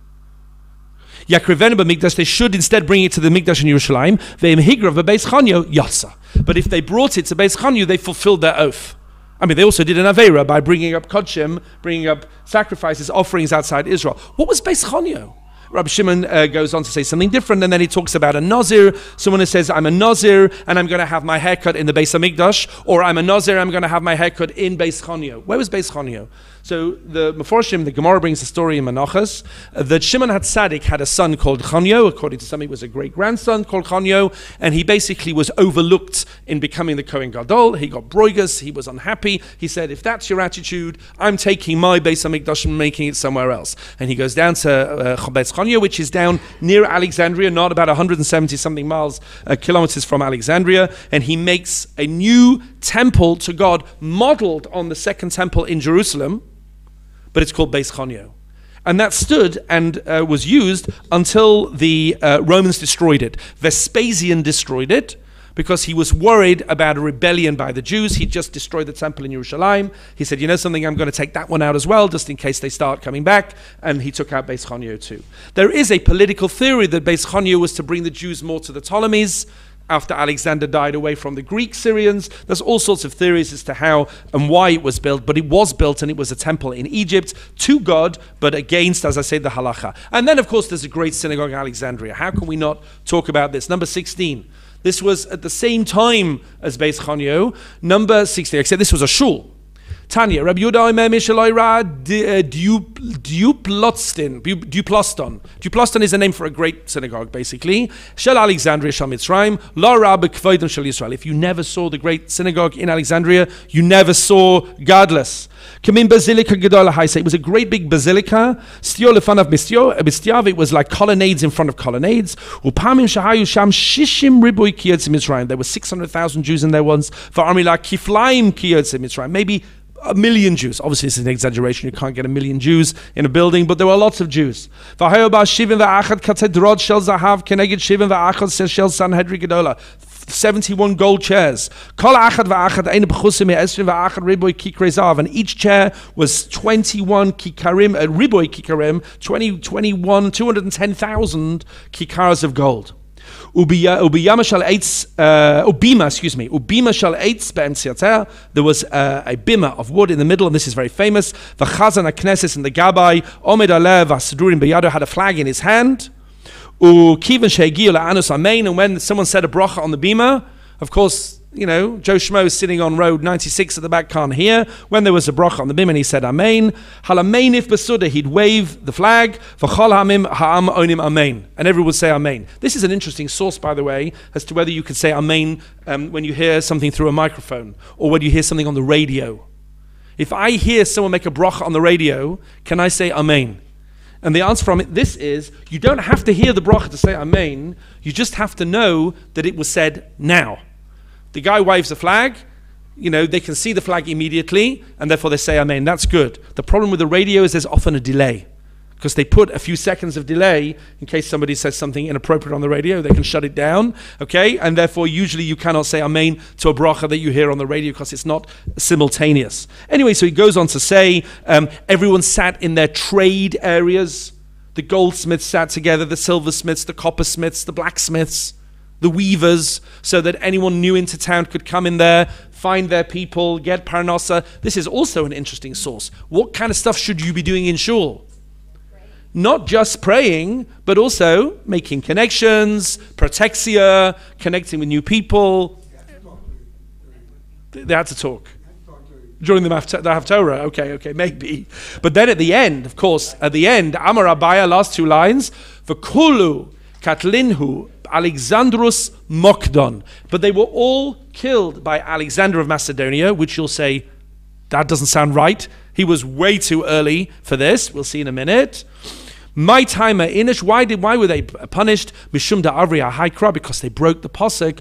Speaker 1: yakrivenu b'mikdash, they should instead bring it to the Mikdash in Yerushalayim, ve'im higrav bebeis Chonyo, yatsa. But if they brought it to Beis Chonyo, they fulfilled their oath. I mean, they also did an Aveira by bringing up Kodshim, bringing up sacrifices, offerings outside Israel. What was Beis Chonyo? Rabbi Shimon uh, goes on to say something different, and then he talks about a Nazir, someone who says, I'm a Nazir, and I'm going to have my haircut in the Beis HaMikdash, or I'm a Nazir, I'm going to have my haircut in Beis Chonyo. Where was Beis Chonyo? So the Meforshim, the Gemara brings a story in Menachos, uh, that Shimon HaTzadik had a son called Chonyo, according to some he was a great-grandson called Chonyo, and he basically was overlooked in becoming the Kohen Gadol. He got broigus, he was unhappy. He said, if that's your attitude, I'm taking my Beis HaMikdash and making it somewhere else. And he goes down to uh, Beis Chonyo, which is down near Alexandria, not about one hundred seventy something miles, uh, kilometers from Alexandria, and he makes a new temple to God modeled on the second temple in Jerusalem, but it's called Beis Chonyo. And that stood and uh, was used until the uh, Romans destroyed it. Vespasian destroyed it, because he was worried about a rebellion by the Jews. He just destroyed the temple in Yerushalayim. He said, you know something, I'm going to take that one out as well, just in case they start coming back. And he took out Beis Chonio too. There is a political theory that Beis Chonio was to bring the Jews more to the Ptolemies after Alexander died, away from the Greek Syrians. There's all sorts of theories as to how and why it was built, but it was built, and it was a temple in Egypt to God, but against, as I say, the halacha. And then, of course, there's a great synagogue in Alexandria. How can we not talk about this? Number sixteen. This was at the same time as Beis Chonio. Number sixteen. I said this was a shul. Tanya, Rabbi Yehuda Omer Mishalayra Duplostin. Duploston. Duploston is a name for a great synagogue, basically. Shel Alexandria Shel Mitzrayim. La Rabbe Kvoidon Shel Yisrael. If you never saw the great synagogue in Alexandria, you never saw Gadlus. Kamin Basilica Gedola Haisa. It was a great big basilica. Stio lefanav Mistiav. It was like colonnades in front of colonnades. Upamim Shahayu Sham Shishim Riboy Kiyotz Mitzrayim. There were six hundred thousand Jews in there once. For Armila Kiflaim Kiyotz Mitzrayim. Maybe a million Jews. Obviously, this is an exaggeration. You can't get a million Jews in a building, but there were lots of Jews. seventy-one gold chairs. And each chair was twenty-one kikarim, a riboy kikarim, twenty, twenty-one, two hundred ten thousand kikars of gold. Ubiyama shall eitz, ubima, excuse me, ubima shall eitz be'emtziater. There was uh, a bima of wood in the middle, and this is very famous. V'chazan ha'knesses and the Gabbai, Omed alev ha'sedurim beyado, had a flag in his hand. Ukivan she'egiu la'anus amein, and when someone said a bracha on the bima, of course, you know, Joe Schmo is sitting on road ninety-six at the back, can't hear. When there was a bracha on the bim and he said amen, halamein if besuda, he'd wave the flag, v'chol hamim ha'am onim amen, and everyone would say amen. This is an interesting source, by the way, as to whether you could say amen um, when you hear something through a microphone or when you hear something on the radio. If I hear someone make a bracha on the radio, can I say amen? And the answer from it, this is, you don't have to hear the bracha to say amen, you just have to know that it was said now. The guy waves the flag, you know, they can see the flag immediately, and therefore they say amen. That's good. The problem with the radio is there's often a delay, because they put a few seconds of delay in case somebody says something inappropriate on the radio. They can shut it down, okay? And therefore, usually you cannot say amen to a bracha that you hear on the radio because it's not simultaneous. Anyway, so he goes on to say, um, everyone sat in their trade areas. The goldsmiths sat together, the silversmiths, the coppersmiths, the blacksmiths, the weavers, so that anyone new into town could come in there, find their people, get parnasa. This is also an interesting source. What kind of stuff should you be doing in shul? Not just praying, but also making connections, protexia, connecting with new people. They had to talk. During the Haftorah, okay, okay, maybe. But then at the end, of course, at the end, Amar Abaya, last two lines, V'kulu katlinhu Alexandrus Mokdon. But they were all killed by Alexander of Macedonia, which you'll say, that doesn't sound right. He was way too early for this. We'll see in a minute. My timer inish. Why did? Why were they punished? Mishum da avriya haikra, because they broke the pasuk.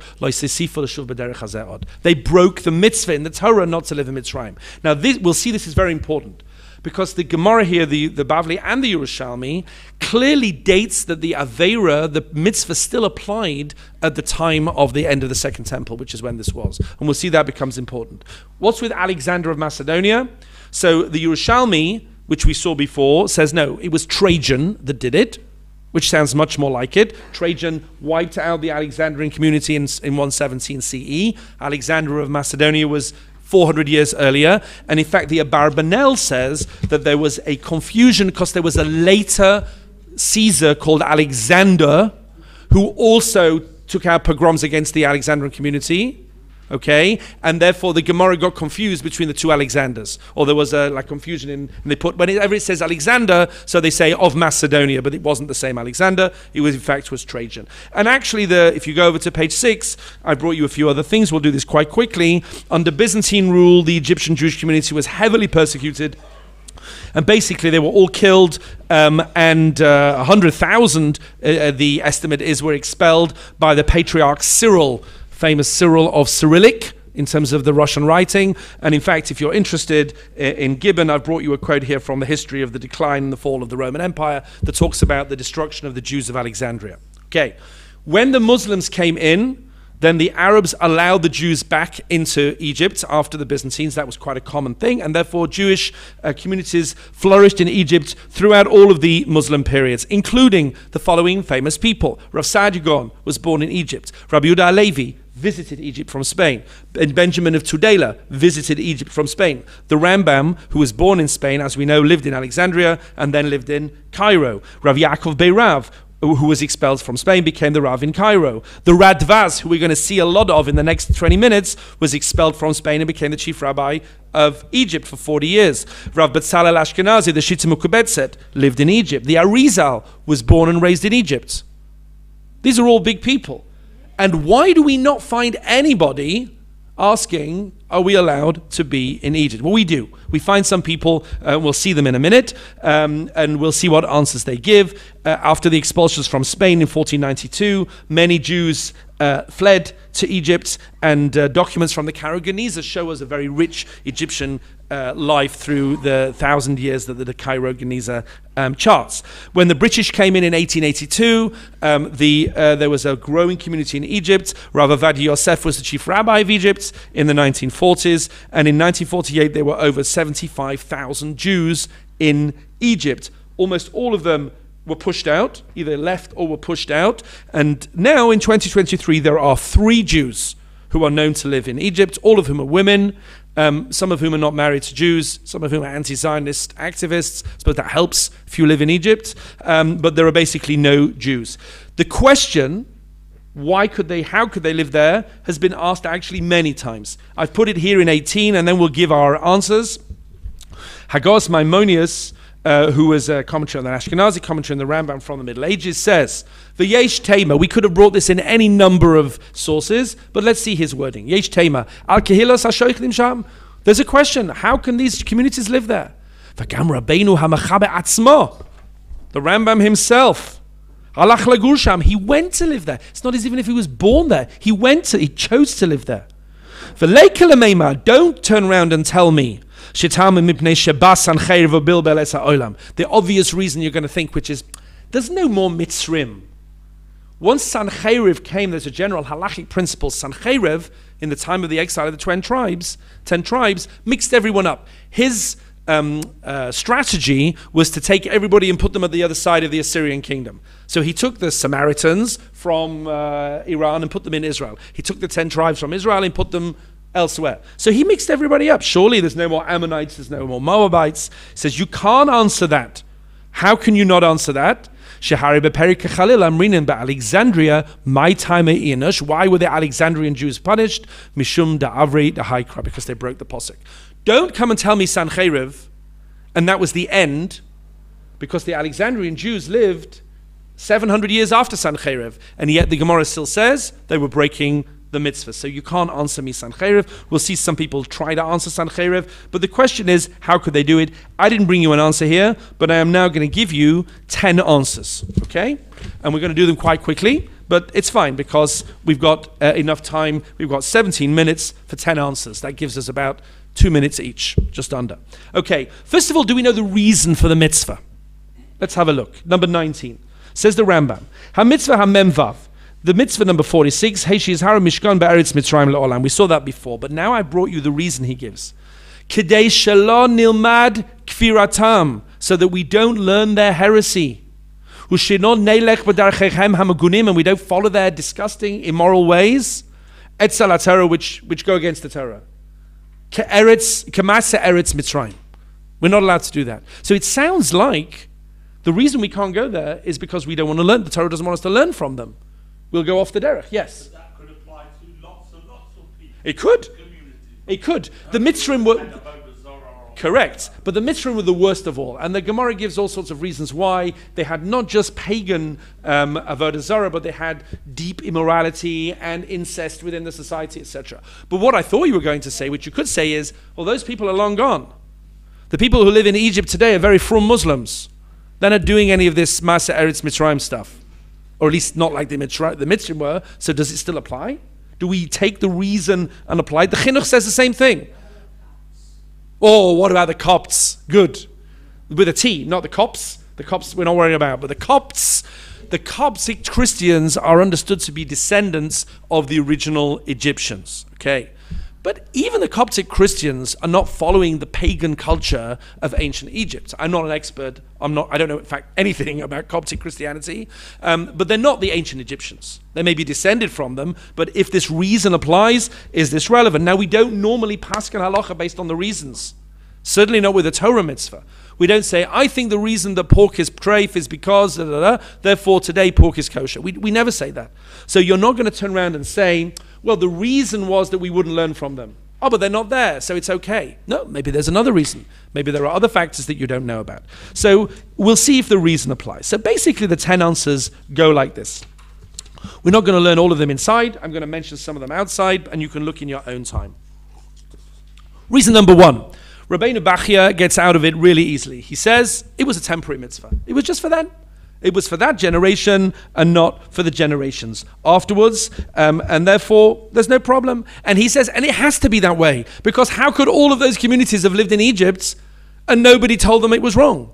Speaker 1: They broke the mitzvah in the Torah not to live in Mitzrayim. Now this, we'll see. This is very important, because the Gemara here, the, the Bavli and the Yerushalmi, clearly dates that the Aveira, the mitzvah, still applied at the time of the end of the Second Temple, which is when this was. And we'll see that becomes important. What's with Alexander of Macedonia? So the Yerushalmi, which we saw before, says no, it was Trajan that did it, which sounds much more like it. Trajan wiped out the Alexandrian community in, in one seventeen C E. Alexander of Macedonia was four hundred years earlier. And in fact, the Abarbanel says that there was a confusion because there was a later Caesar called Alexander who also took out pogroms against the Alexandrian community. Okay, and therefore the Gemara got confused between the two Alexanders, or there was a like confusion in, and they put whenever it says Alexander, so they say of Macedonia, but it wasn't the same Alexander. It was in fact was Trajan. And actually, the if you go over to page six, I brought you a few other things. We'll do this quite quickly. Under Byzantine rule, the Egyptian Jewish community was heavily persecuted. And basically, they were all killed, um, and uh, one hundred thousand, uh, the estimate is, were expelled by the Patriarch Cyril, famous Cyril of Cyrillic, in terms of the Russian writing. And in fact, if you're interested in Gibbon, I've brought you a quote here from the history of the decline and the fall of the Roman Empire that talks about the destruction of the Jews of Alexandria. Okay, when the Muslims came in, Then the Arabs allowed the Jews back into Egypt after the Byzantines. That was quite a common thing, and therefore Jewish uh, communities flourished in Egypt throughout all of the Muslim periods, including the following famous people. Rav Saadia Gaon was born in Egypt. Rabbi Yehuda Halevi visited Egypt from Spain. Ben- Benjamin of Tudela visited Egypt from Spain. The Rambam, who was born in Spain, as we know, lived in Alexandria and then lived in Cairo. Rav Yaakov Beirav, who was expelled from Spain, became the Rav in Cairo. The Radvaz, who we're going to see a lot of in the next twenty minutes, was expelled from Spain and became the chief rabbi of Egypt for forty years. Rav Betzalel Ashkenazi, the Shittim Ukubetset, lived in Egypt. The Arizal was born and raised in Egypt. These are all big people. And why do we not find anybody asking, are we allowed to be in Egypt? Well, we do. We find some people, uh, we'll see them in a minute, um, and we'll see what answers they give. Uh, after the expulsions from Spain in fourteen ninety-two, many Jews uh, fled to Egypt, and uh, documents from the Cairo Geniza show us a very rich Egyptian uh, life through the thousand years that the, the Cairo Geniza um, charts. When the British came in in eighteen eighty-two, um, the, uh, there was a growing community in Egypt. Rav Ovadia Yosef was the chief rabbi of Egypt in the nineteen forties, and in nineteen forty-eight there were over seventy-five thousand Jews in Egypt. Almost all of them were pushed out, either left or were pushed out. And now in twenty twenty-three, there are three Jews who are known to live in Egypt, all of whom are women, um, some of whom are not married to Jews, some of whom are anti-Zionist activists. I suppose that helps if you live in Egypt. Um, but there are basically no Jews. The question, why could they, how could they live there, has been asked actually many times. I've put it here in eighteen, and then we'll give our answers. Hagos Maimonius, Uh, who was a commentary on the Ashkenazi commentary on the Rambam from the Middle Ages, says, V'yesh tema, we could have brought this in any number of sources, but let's see his wording. Yesh tema, al kehilos ha-shoichlim sham. There's a question, how can these communities live there? V'gam Rabbeinu ha-machabe atzmo. The Rambam himself, halach lagur sham, he went to live there. It's not as even if he was born there. He went to, he chose to live there. V'leike lemeima, don't turn around and tell me, the obvious reason you're going to think, which is, there's no more Mitzrim. Once Sancheriv came, there's a general halachic principle. Sancheriv, in the time of the exile of the ten tribes, ten tribes, mixed everyone up. His um, uh, strategy was to take everybody and put them at the other side of the Assyrian kingdom. So he took the Samaritans from uh, Iran and put them in Israel. He took the ten tribes from Israel and put them elsewhere. So he mixed everybody up. Surely there's no more Ammonites, there's no more Moabites. He says, you can't answer that. How can you not answer that? Shehari beperik kechalil amrinin beAlexandria, my time Enosh. Why were the Alexandrian Jews punished? Mishum da'avri da'haikra, because they broke the posuk. Don't come and tell me Sancheriv, and that was the end, because the Alexandrian Jews lived seven hundred years after Sancheriv, and yet the Gemara still says they were breaking the mitzvah. So you can't answer me Sancheriv. We'll see some people try to answer Sancheriv, but the question is, how could they do it? I didn't bring you an answer here, but I am now going to give you ten answers, okay? And we're going to do them quite quickly, but it's fine because we've got uh, enough time. We've got seventeen minutes for ten answers. That gives us about two minutes each, just under. Okay, first of all, do we know the reason for the mitzvah? Let's have a look. Number nineteen. Says the Rambam, Ha-mitzvah ha-memvav. The mitzvah number forty-six, Heishi Yizharu Mishkan Be'eretz Mitzrayim Le'olam. We saw that before, but now I brought you the reason he gives. Kedei shelo nilmad kfiratam, so that we don't learn their heresy. Ushino neilech b'darchechem hamagunim, and we don't follow their disgusting, immoral ways. Etzel HaTorah, which which go against the Torah. Ke'eretz, kemasa eretz Mitzrayim. We're not allowed to do that. So it sounds like the reason we can't go there is because we don't want to learn. The Torah doesn't want us to learn from them. We'll go off the derech, yes.
Speaker 4: But that could apply to lots and lots of people.
Speaker 1: It could.
Speaker 4: Community.
Speaker 1: It could. The Mitzrim were... Correct. But the Mitzrim were the worst of all. And the Gemara gives all sorts of reasons why. They had not just pagan um, Avodah Zarah, but they had deep immorality and incest within the society, et cetera. But what I thought you were going to say, which you could say is, well, those people are long gone. The people who live in Egypt today are very frum Muslims. They're not doing any of this Masa Eretz Mitzrayim stuff. Or at least not like the Mitzrayim, the Mitzrayim were. So does it still apply? Do we take the reason and apply it? The Chinuch says the same thing. Oh, what about the Copts? Good. With a T, not the Copts. The Copts we're not worrying about, but the Copts, the Coptic Christians are understood to be descendants of the original Egyptians. Okay. But even the Coptic Christians are not following the pagan culture of ancient Egypt. I'm not an expert. I'm not. I don't know, in fact, anything about Coptic Christianity. Um, but they're not the ancient Egyptians. They may be descended from them. But if this reason applies, is this relevant? Now, we don't normally paskin halacha based on the reasons. Certainly not with a Torah mitzvah. We don't say, I think the reason that pork is treif is because, da, da, da, therefore today pork is kosher. We, we never say that. So you're not going to turn around and say, well, the reason was that we wouldn't learn from them. Oh, but they're not there, so it's okay. No, maybe there's another reason. Maybe there are other factors that you don't know about. So we'll see if the reason applies. So basically the ten answers go like this. We're not going to learn all of them inside. I'm going to mention some of them outside, and you can look in your own time. Reason number one. Rabbeinu Bachya gets out of it really easily. He says it was a temporary mitzvah. It was just for then. It was for that generation and not for the generations afterwards. Um, and therefore, there's no problem. And he says, and it has to be that way. Because how could all of those communities have lived in Egypt and nobody told them it was wrong?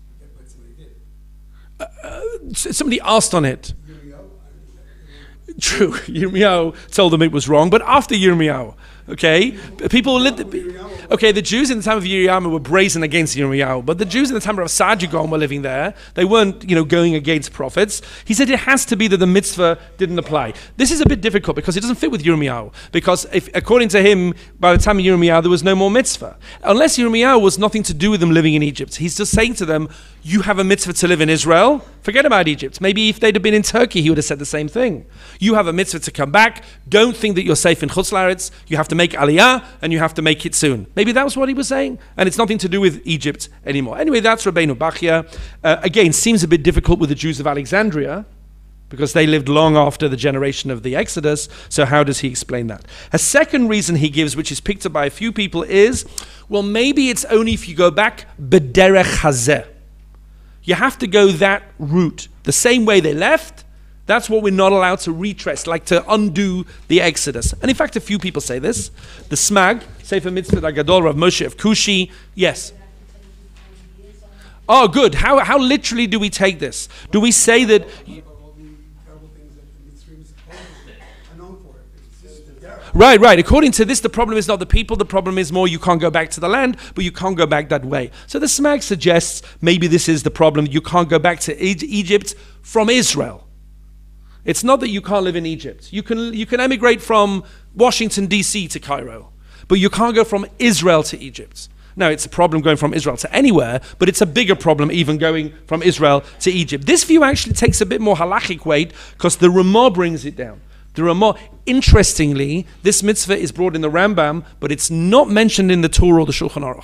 Speaker 1: Uh, uh, somebody asked on it. True, Yirmiyahu told them it was wrong, but after Yirmiyahu, okay, people lived. Okay, the Jews in the time of Yirmiyahu were brazen against Yirmiyahu, but the Jews in the time of Sargon were living there. They weren't, you know, going against prophets. He said it has to be that the mitzvah didn't apply. This is a bit difficult because it doesn't fit with Yirmiyahu. Because if, according to him, by the time of Yirmiyahu, there was no more mitzvah. Unless Yirmiyahu was nothing to do with them living in Egypt, he's just saying to them, you have a mitzvah to live in Israel. Forget about Egypt. Maybe if they'd have been in Turkey, he would have said the same thing. You have a mitzvah to come back. Don't think that you're safe in Chutz La'aretz. You have to make aliyah, and you have to make it soon. Maybe that was what he was saying, and it's nothing to do with Egypt anymore. Anyway, that's Rabbeinu Bachya. Uh, again, seems a bit difficult with the Jews of Alexandria, because they lived long after the generation of the Exodus. So how does he explain that? A second reason he gives, which is picked up by a few people, is, well, maybe it's only if you go back b'derech hazeh. You have to go that route. The same way they left, that's what we're not allowed to retrace, like to undo the Exodus. And in fact, a few people say this. The Smag, Sefer Mitzvot HaGadol, Rav Moshe of Kushi, yes. Oh, good. How, how literally do we take this? Do we say that... Right, right. According to this, the problem is not the people. The problem is more you can't go back to the land, but you can't go back that way. So the Smag suggests maybe this is the problem. You can't go back to e- Egypt from Israel. It's not that you can't live in Egypt. You can, you can emigrate from Washington, D C to Cairo, but you can't go from Israel to Egypt. Now, it's a problem going from Israel to anywhere, but it's a bigger problem even going from Israel to Egypt. This view actually takes a bit more halachic weight because the Ramah brings it down. The Ramah, interestingly, this mitzvah is brought in the Rambam, but it's not mentioned in the Torah or the Shulchan Aruch.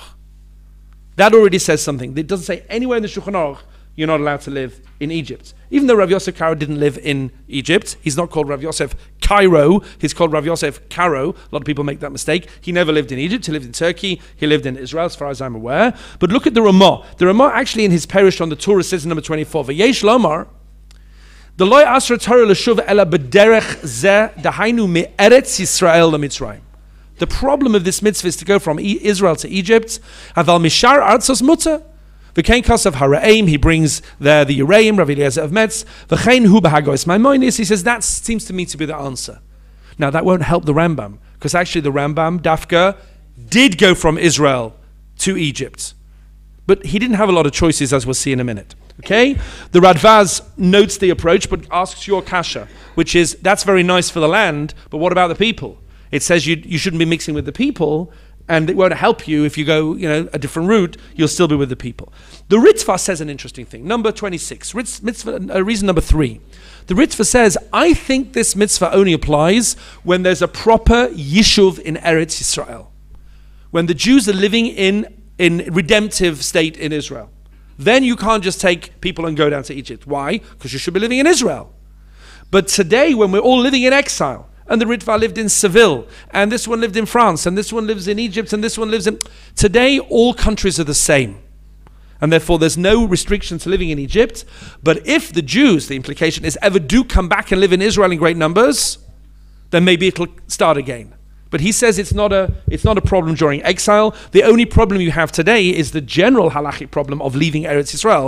Speaker 1: That already says something. It doesn't say anywhere in the Shulchan Aruch you're not allowed to live in Egypt. Even though Rav Yosef Karo didn't live in Egypt, he's not called Rav Yosef Cairo, he's called Rav Yosef Karo. A lot of people make that mistake. He never lived in Egypt, he lived in Turkey, he lived in Israel as far as I'm aware. But look at the Ramah. The Ramah actually in his parish on the Torah says in number twenty-four, V'yesh lomar, the loy asra Torah l'shuv ela b'derech zeh dahainu me'eretz Yisrael l'mitzrayim. The problem of this mitzvah is to go from e- Israel to Egypt. Aval mishar artzos mutter. V'kein kasav haraim, he brings there the Uraim, Rav Eliezer of Metz. V'chein hu b'hagois maimonis, he says that seems to me to be the answer. Now that won't help the Rambam, because actually the Rambam, Dafka, did go from Israel to Egypt. But he didn't have a lot of choices, as we'll see in a minute. Okay? The Radvaz notes the approach, but asks your kasha, which is, that's very nice for the land, but what about the people? It says you, you shouldn't be mixing with the people, and it won't help you if you go, you know, a different route. You'll still be with the people. The Ritva says an interesting thing. Number twenty-six. Ritz, mitzvah, uh, reason number three. The Ritva says, I think this mitzvah only applies when there's a proper yishuv in Eretz Yisrael. When the Jews are living in in redemptive state in Israel. Then you can't just take people and go down to Egypt. Why? Because you should be living in Israel. But today, when we're all living in exile, and the Ritva lived in Seville, and this one lived in France, and this one lives in Egypt, and this one lives in... Today, all countries are the same. And therefore, there's no restriction to living in Egypt. But if the Jews, the implication is, ever do come back and live in Israel in great numbers, then maybe it'll start again. But he says it's not a it's not a problem during exile. The only problem you have today is the general halachic problem of leaving Eretz Yisrael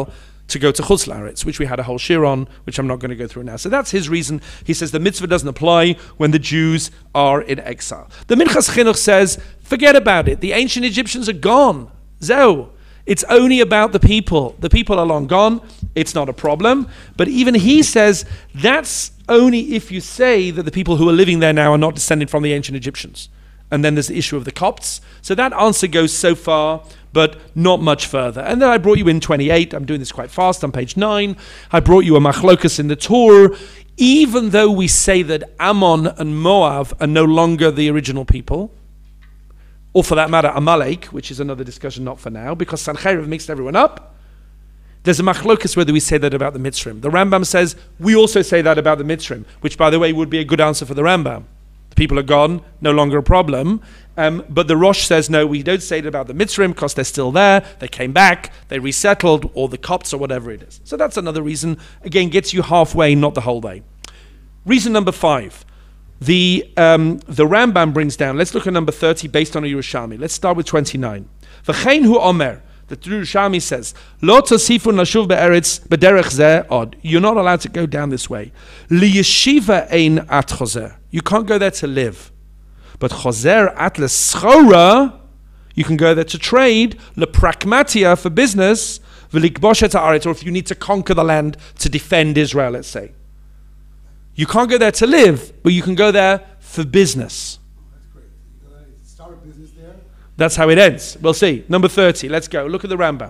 Speaker 1: to go to Chutz La'aretz, which we had a whole shir on, which I'm not going to go through now. So that's his reason. He says the mitzvah doesn't apply when the Jews are in exile. The Minchas Chinuch says, forget about it. The ancient Egyptians are gone. Zeu. It's only about the people. The people are long gone. It's not a problem. But even he says that's only if you say that the people who are living there now are not descended from the ancient Egyptians. And then there's the issue of the Copts. So that answer goes so far, but not much further. And then I brought you in twenty-eight. I'm doing this quite fast on page nine. I brought you a machlokas in the Torah. Even though we say that Ammon and Moab are no longer the original people, or for that matter, Amalek, which is another discussion not for now, because Sancheriv mixed everyone up. There's a machlokas whether we say that about the Mitzrim. The Rambam says, we also say that about the Mitzrim, which by the way would be a good answer for the Rambam. People are gone, no longer a problem. Um, but the Rosh says, no, we don't say it about the Mitzrim because they're still there. They came back, they resettled, or the Copts or whatever it is. So that's another reason. Again, gets you halfway, not the whole way. Reason number five. The um, the Rambam brings down, let's look at number thirty based on a Yerushalmi. Let's start with twenty-nine. V'chein hu omer. The Yerushalmi says, Lo tosifun lashuv be'eretz b'derech zeh od. You're not allowed to go down this way. Li yeshiva ein at chozer. You can't go there to live. But chozer at leschora, you can go there to trade, lepragmatia for business, v'likboshet ha'aretz, or if you need to conquer the land to defend Israel, let's say. You can't go there to live, but you can go there for business.
Speaker 5: That's great. You're going to start a business there?
Speaker 1: That's how it ends. We'll see. Number thirty. Let's go. Look at the Rambam.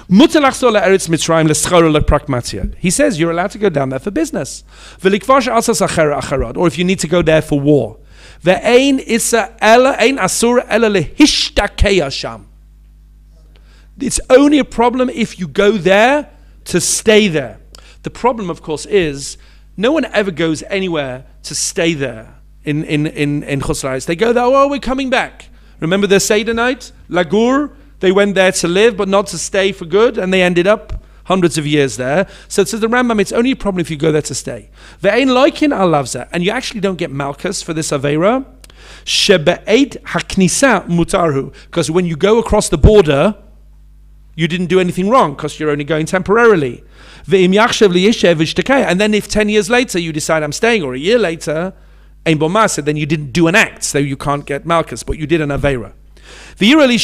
Speaker 1: He says you're allowed to go down there for business. Or if you need to go there for war. It's only a problem if you go there to stay there. The problem, of course, is no one ever goes anywhere to stay there in, in, in, in Chutz La'aretz. They go there, oh, we're coming back. Remember the Seder night? Lagur, they went there to live, but not to stay for good, and they ended up hundreds of years there. So it says the Rambam, it's only a problem if you go there to stay. Ve'ein loikin al lavza, and you actually don't get malchus for this Aveira. Shebe'eit haknisa mutarhu, because when you go across the border, you didn't do anything wrong, because you're only going temporarily. Ve'im yachshev liyeshev v'shtekei, and then if ten years later you decide I'm staying, or a year later, ein bo ma'aseh, then you didn't do an act, so you can't get malchus, but you did an Aveira. But if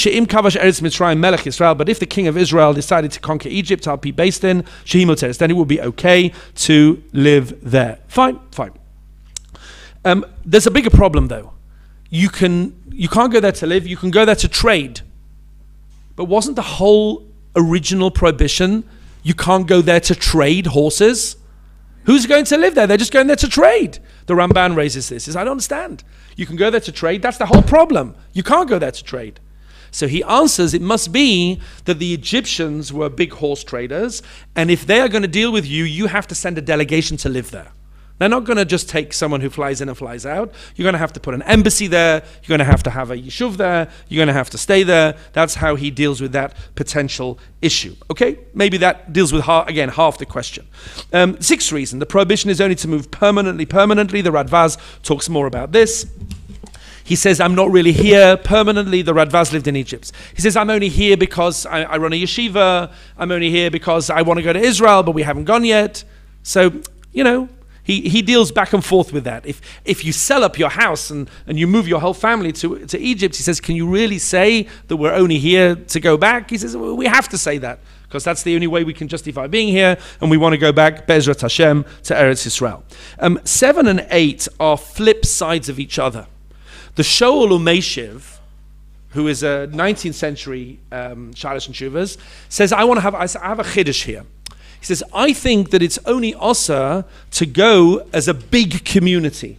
Speaker 1: the king of Israel decided to conquer Egypt, I'll be based in Shehimoteres, then it would be okay to live there. Fine, fine. Um, there's a bigger problem though. You can you can't go there to live, you can go there to trade. But wasn't the whole original prohibition you can't go there to trade horses? Who's going to live there? They're just going there to trade. The Ramban raises this. He says, I don't understand. You can go there to trade. That's the whole problem. You can't go there to trade. So he answers, it must be that the Egyptians were big horse traders, and if they are going to deal with you, you have to send a delegation to live there. They're not going to just take someone who flies in and flies out. You're going to have to put an embassy there. You're going to have to have a yeshuv there. You're going to have to stay there. That's how he deals with that potential issue. Okay? Maybe that deals with, half, again, half the question. Um, sixth reason, the prohibition is only to move permanently, permanently. The Radvaz talks more about this. He says, I'm not really here permanently. The Radvaz lived in Egypt. He says, I'm only here because I, I run a yeshiva. I'm only here because I want to go to Israel, but we haven't gone yet. So, you know, He he deals back and forth with that. If if you sell up your house and, and you move your whole family to, to Egypt, he says, can you really say that we're only here to go back? He says, well, we have to say that because that's the only way we can justify being here, and we want to go back, Be'ezrat Hashem, to Eretz Yisrael. Um, seven and eight are flip sides of each other. The Shaul Umeshiv, who is a nineteenth century um, Shalish and Shuvas, says, I want to have I have a chiddush here. He says, I think that it's only Osir to go as a big community.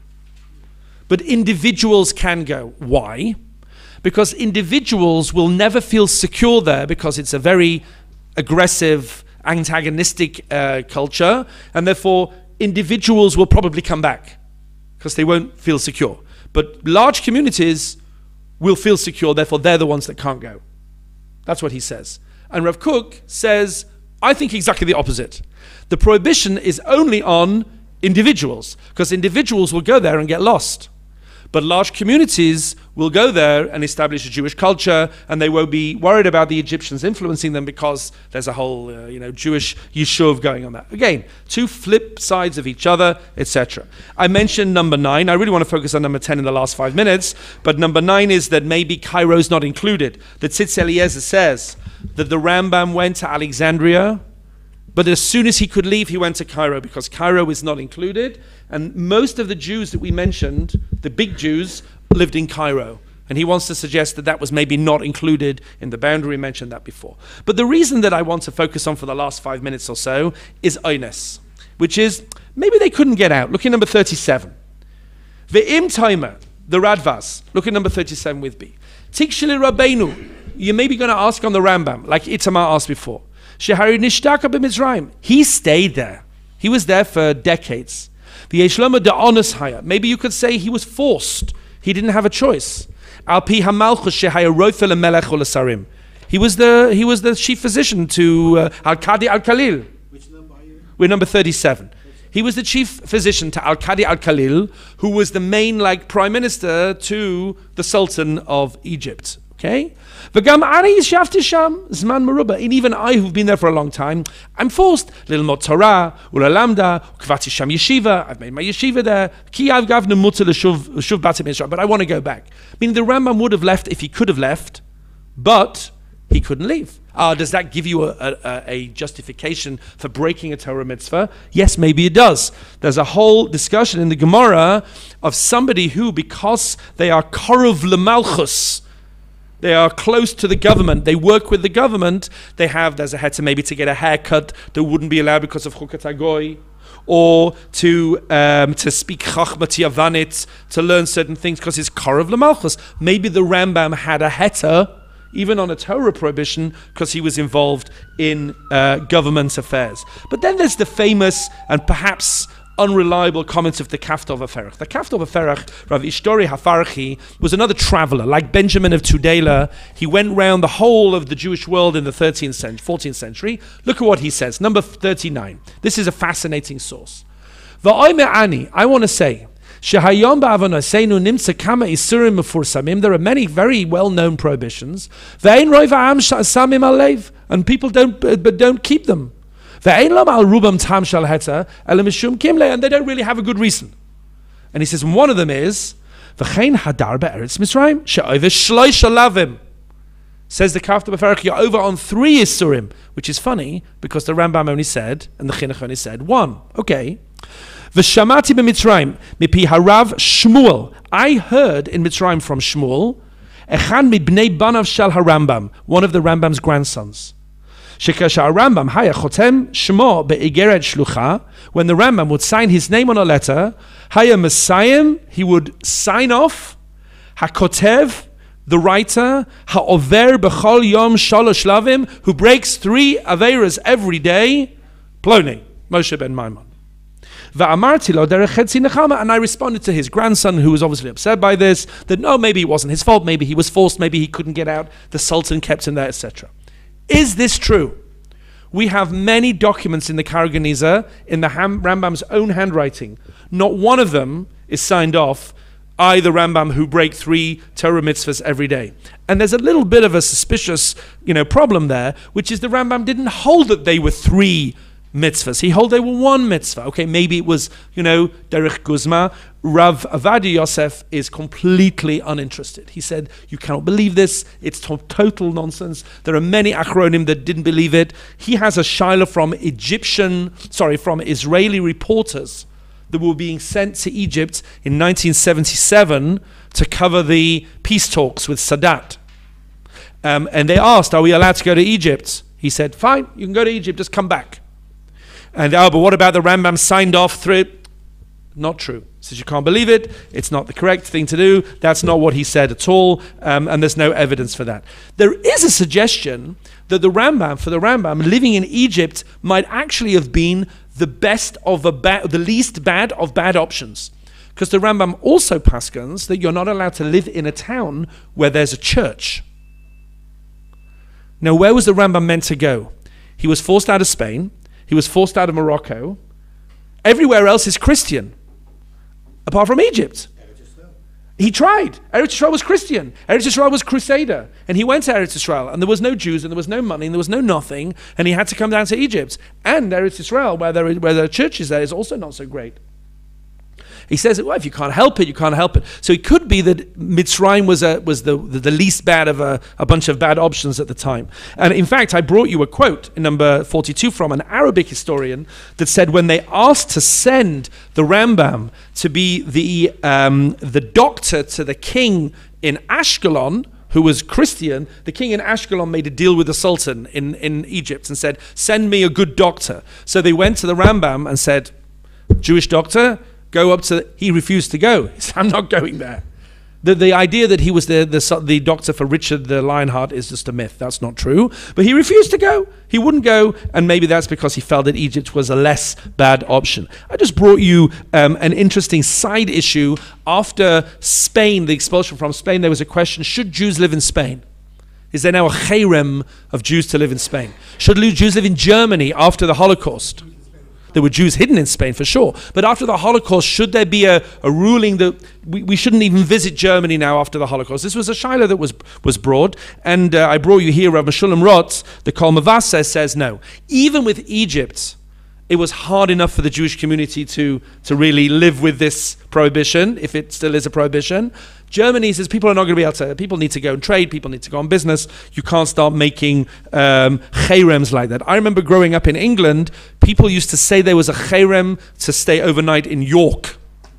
Speaker 1: But individuals can go. Why? Because individuals will never feel secure there because it's a very aggressive, antagonistic uh, culture, and therefore individuals will probably come back because they won't feel secure. But large communities will feel secure, therefore they're the ones that can't go. That's what he says. And Rav Kook says, I think exactly the opposite. The prohibition is only on individuals, because individuals will go there and get lost. But large communities will go there and establish a Jewish culture, and they won't be worried about the Egyptians influencing them because there's a whole, uh, you know, Jewish yishuv going on that. Again, two flip sides of each other, et cetera. I mentioned number nine. I really want to focus on number ten in the last five minutes, but number nine is that maybe Cairo's not included. That Tzitz Eliezer says that the Rambam went to Alexandria, but as soon as he could leave, he went to Cairo because Cairo is not included. And most of the Jews that we mentioned, the big Jews, lived in Cairo. And he wants to suggest that that was maybe not included in the boundary. We mentioned that before. But the reason that I want to focus on for the last five minutes or so is Oynes, which is maybe they couldn't get out. Look at number thirty-seven. Ve'im Taimer, the Radvas. Look at number thirty-seven with me. Tikshili Rabbeinu. You're maybe going to ask on the Rambam, like Itamar asked before. Shehari Nishtaka b'Mitzrayim. He stayed there. He was there for decades. V'yeshlama de'onos haya. Maybe you could say he was forced. He didn't have a choice. Al pi hamalchus shehaya roifel melech ulasarim. He was the he was the chief physician to uh, Al Qadi Al Khalil.
Speaker 3: Which number are you?
Speaker 1: We're number thirty-seven. He was the chief physician to Al Qadi Al Khalil, who was the main like prime minister to the Sultan of Egypt. Okay? V'gam ani yishavti sham zman meruba. And even I, who've been there for a long time, I'm forced. Lilmod Torah, ulalamda, kvati sham yeshiva. I've made my yeshiva there. Ki av gavnu mutter l'shuv l'shuv batim Israel. But I want to go back. Meaning the Rambam would have left if he could have left, but he couldn't leave. Uh, does that give you a, a, a justification for breaking a Torah mitzvah? Yes, maybe it does. There's a whole discussion in the Gemara of somebody who, because they are koruv lemalchus, they are close to the government, they work with the government, they have, there's a heter maybe to get a haircut that wouldn't be allowed because of Chukat HaGoy, or to um, to speak Chachmat Yavanit, to learn certain things because it's koruv lemalchus. Maybe the Rambam had a heter even on a Torah prohibition, because he was involved in uh, government affairs. But then there's the famous and perhaps unreliable comments of the Kaftov Aferach. The Kaftov Aferach, Rav Ishtori Hafarchi, was another traveler, like Benjamin of Tudela. He went round the whole of the Jewish world in the thirteenth century, fourteenth century. Look at what he says, number thirty-nine. This is a fascinating source. V'oimer ani, I want to say, there are many very well-known prohibitions, and people don't but don't keep them. And they don't really have a good reason. And he says, and one of them is, says the Kaftov Aferach, you're over on three Isurim, which is funny, because the Rambam only said, and the Chinuch only said, one. Okay. V'shamati b'Mitzrayim mipi harav Shmuel. I heard in Mitzrayim from Shmuel, echan mibnei banav shal harambam, one of the Rambam's grandsons. Shekasha Rambam haya chotem shmo be'igeret shlucha. When the Rambam would sign his name on a letter, haya Messiah, he would sign off hakotev, the writer, ha'over b'chol yom shalosh lavim, who breaks three averas every day, ploni, Moshe ben Maimon. And I responded to his grandson, who was obviously upset by this, that no, maybe it wasn't his fault, maybe he was forced, maybe he couldn't get out, the Sultan kept him there, et cetera. Is this true? We have many documents in the Karaganiza, in the Ham- Rambam's own handwriting. Not one of them is signed off, I, the Rambam, who break three Torah mitzvahs every day. And there's a little bit of a suspicious, you know, problem there, which is the Rambam didn't hold that they were three mitzvahs. He held they were one mitzvah. Okay, maybe it was, you know, Derech Guzma. Rav Avadia Yosef is completely uninterested. He said, you cannot believe this. It's to- total nonsense. There are many Achronim that didn't believe it. He has a shaila from Egyptian, sorry, from Israeli reporters that were being sent to Egypt in nineteen seventy-seven to cover the peace talks with Sadat. Um, and they asked, are we allowed to go to Egypt? He said, fine, you can go to Egypt, just come back. And oh, but what about the Rambam signed off through it? Not true. He says you can't believe it. It's not the correct thing to do. That's not what he said at all. Um, and there's no evidence for that. There is a suggestion that the Rambam, for the Rambam, living in Egypt might actually have been the best of a ba- the least bad of bad options. Because the Rambam also paskins that you're not allowed to live in a town where there's a church. Now, where was the Rambam meant to go? He was forced out of Spain. He was forced out of Morocco. Everywhere else is Christian, apart from Egypt. He tried. Eretz Yisrael was Christian. Eretz Yisrael was Crusader. And he went to Eretz Yisrael, and there was no Jews, and there was no money, and there was no nothing, and he had to come down to Egypt. And Eretz Yisrael, where there, where there are churches there, is also not so great. He says, well, if you can't help it, you can't help it. So it could be that Mitzrayim was a, was the, the, the least bad of a, a bunch of bad options at the time. And in fact, I brought you a quote in number forty-two from an Arabic historian that said when they asked to send the Rambam to be the, um, the doctor to the king in Ashkelon, who was Christian, the king in Ashkelon made a deal with the Sultan in, in Egypt and said, send me a good doctor. So they went to the Rambam and said, Jewish doctor, go up to, he refused to go. He said, I'm not going there. The, the idea that he was the, the, the doctor for Richard the Lionheart is just a myth. That's not true. But he refused to go. He wouldn't go, and maybe that's because he felt that Egypt was a less bad option. I just brought you um, an interesting side issue. After Spain, the expulsion from Spain, there was a question, should Jews live in Spain? Is there now a cherem of Jews to live in Spain? Should Jews live in Germany after the Holocaust? There were Jews hidden in Spain for sure. But after the Holocaust, should there be a, a ruling that we, we shouldn't even visit Germany now after the Holocaust? This was a shaila that was was brought. And uh, I brought you here, Rav Meshulam Rotz, the Kol Mavaseh, says no. Even with Egypt, it was hard enough for the Jewish community to, to really live with this prohibition, if it still is a prohibition. Germany says people are not going to be able to, people need to go and trade, people need to go on business. You can't start making um, cherems like that. I remember growing up in England, people used to say there was a cherem to stay overnight in York.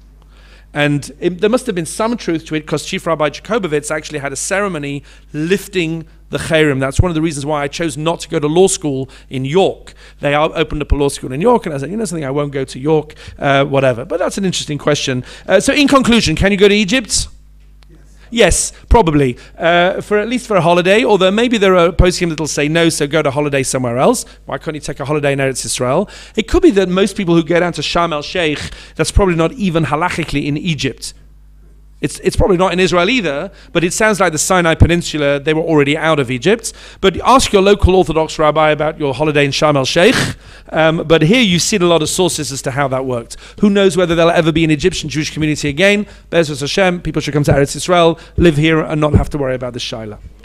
Speaker 1: And it, there must have been some truth to it because Chief Rabbi Jacobovitz actually had a ceremony lifting the cherem. That's one of the reasons why I chose not to go to law school in York. They opened up a law school in York, and I said, you know something, I won't go to York, uh, whatever. But that's an interesting question. Uh, so in conclusion, can you go to Egypt? Yes, probably, uh, for at least for a holiday, although maybe there are poskim that will say no, so go to holiday somewhere else. Why can't you take a holiday in Eretz Yisrael? It could be that most people who go down to Sharm el-Sheikh, that's probably not even halachically in Egypt. It's it's probably not in Israel either, but it sounds like the Sinai Peninsula, they were already out of Egypt. But ask your local Orthodox rabbi about your holiday in Sharm el-Sheikh. Um, but here you've seen a lot of sources as to how that worked. Who knows whether there'll ever be an Egyptian Jewish community again? Be'ezus Hashem, people should come to Eretz Yisrael, live here and not have to worry about the Shaila.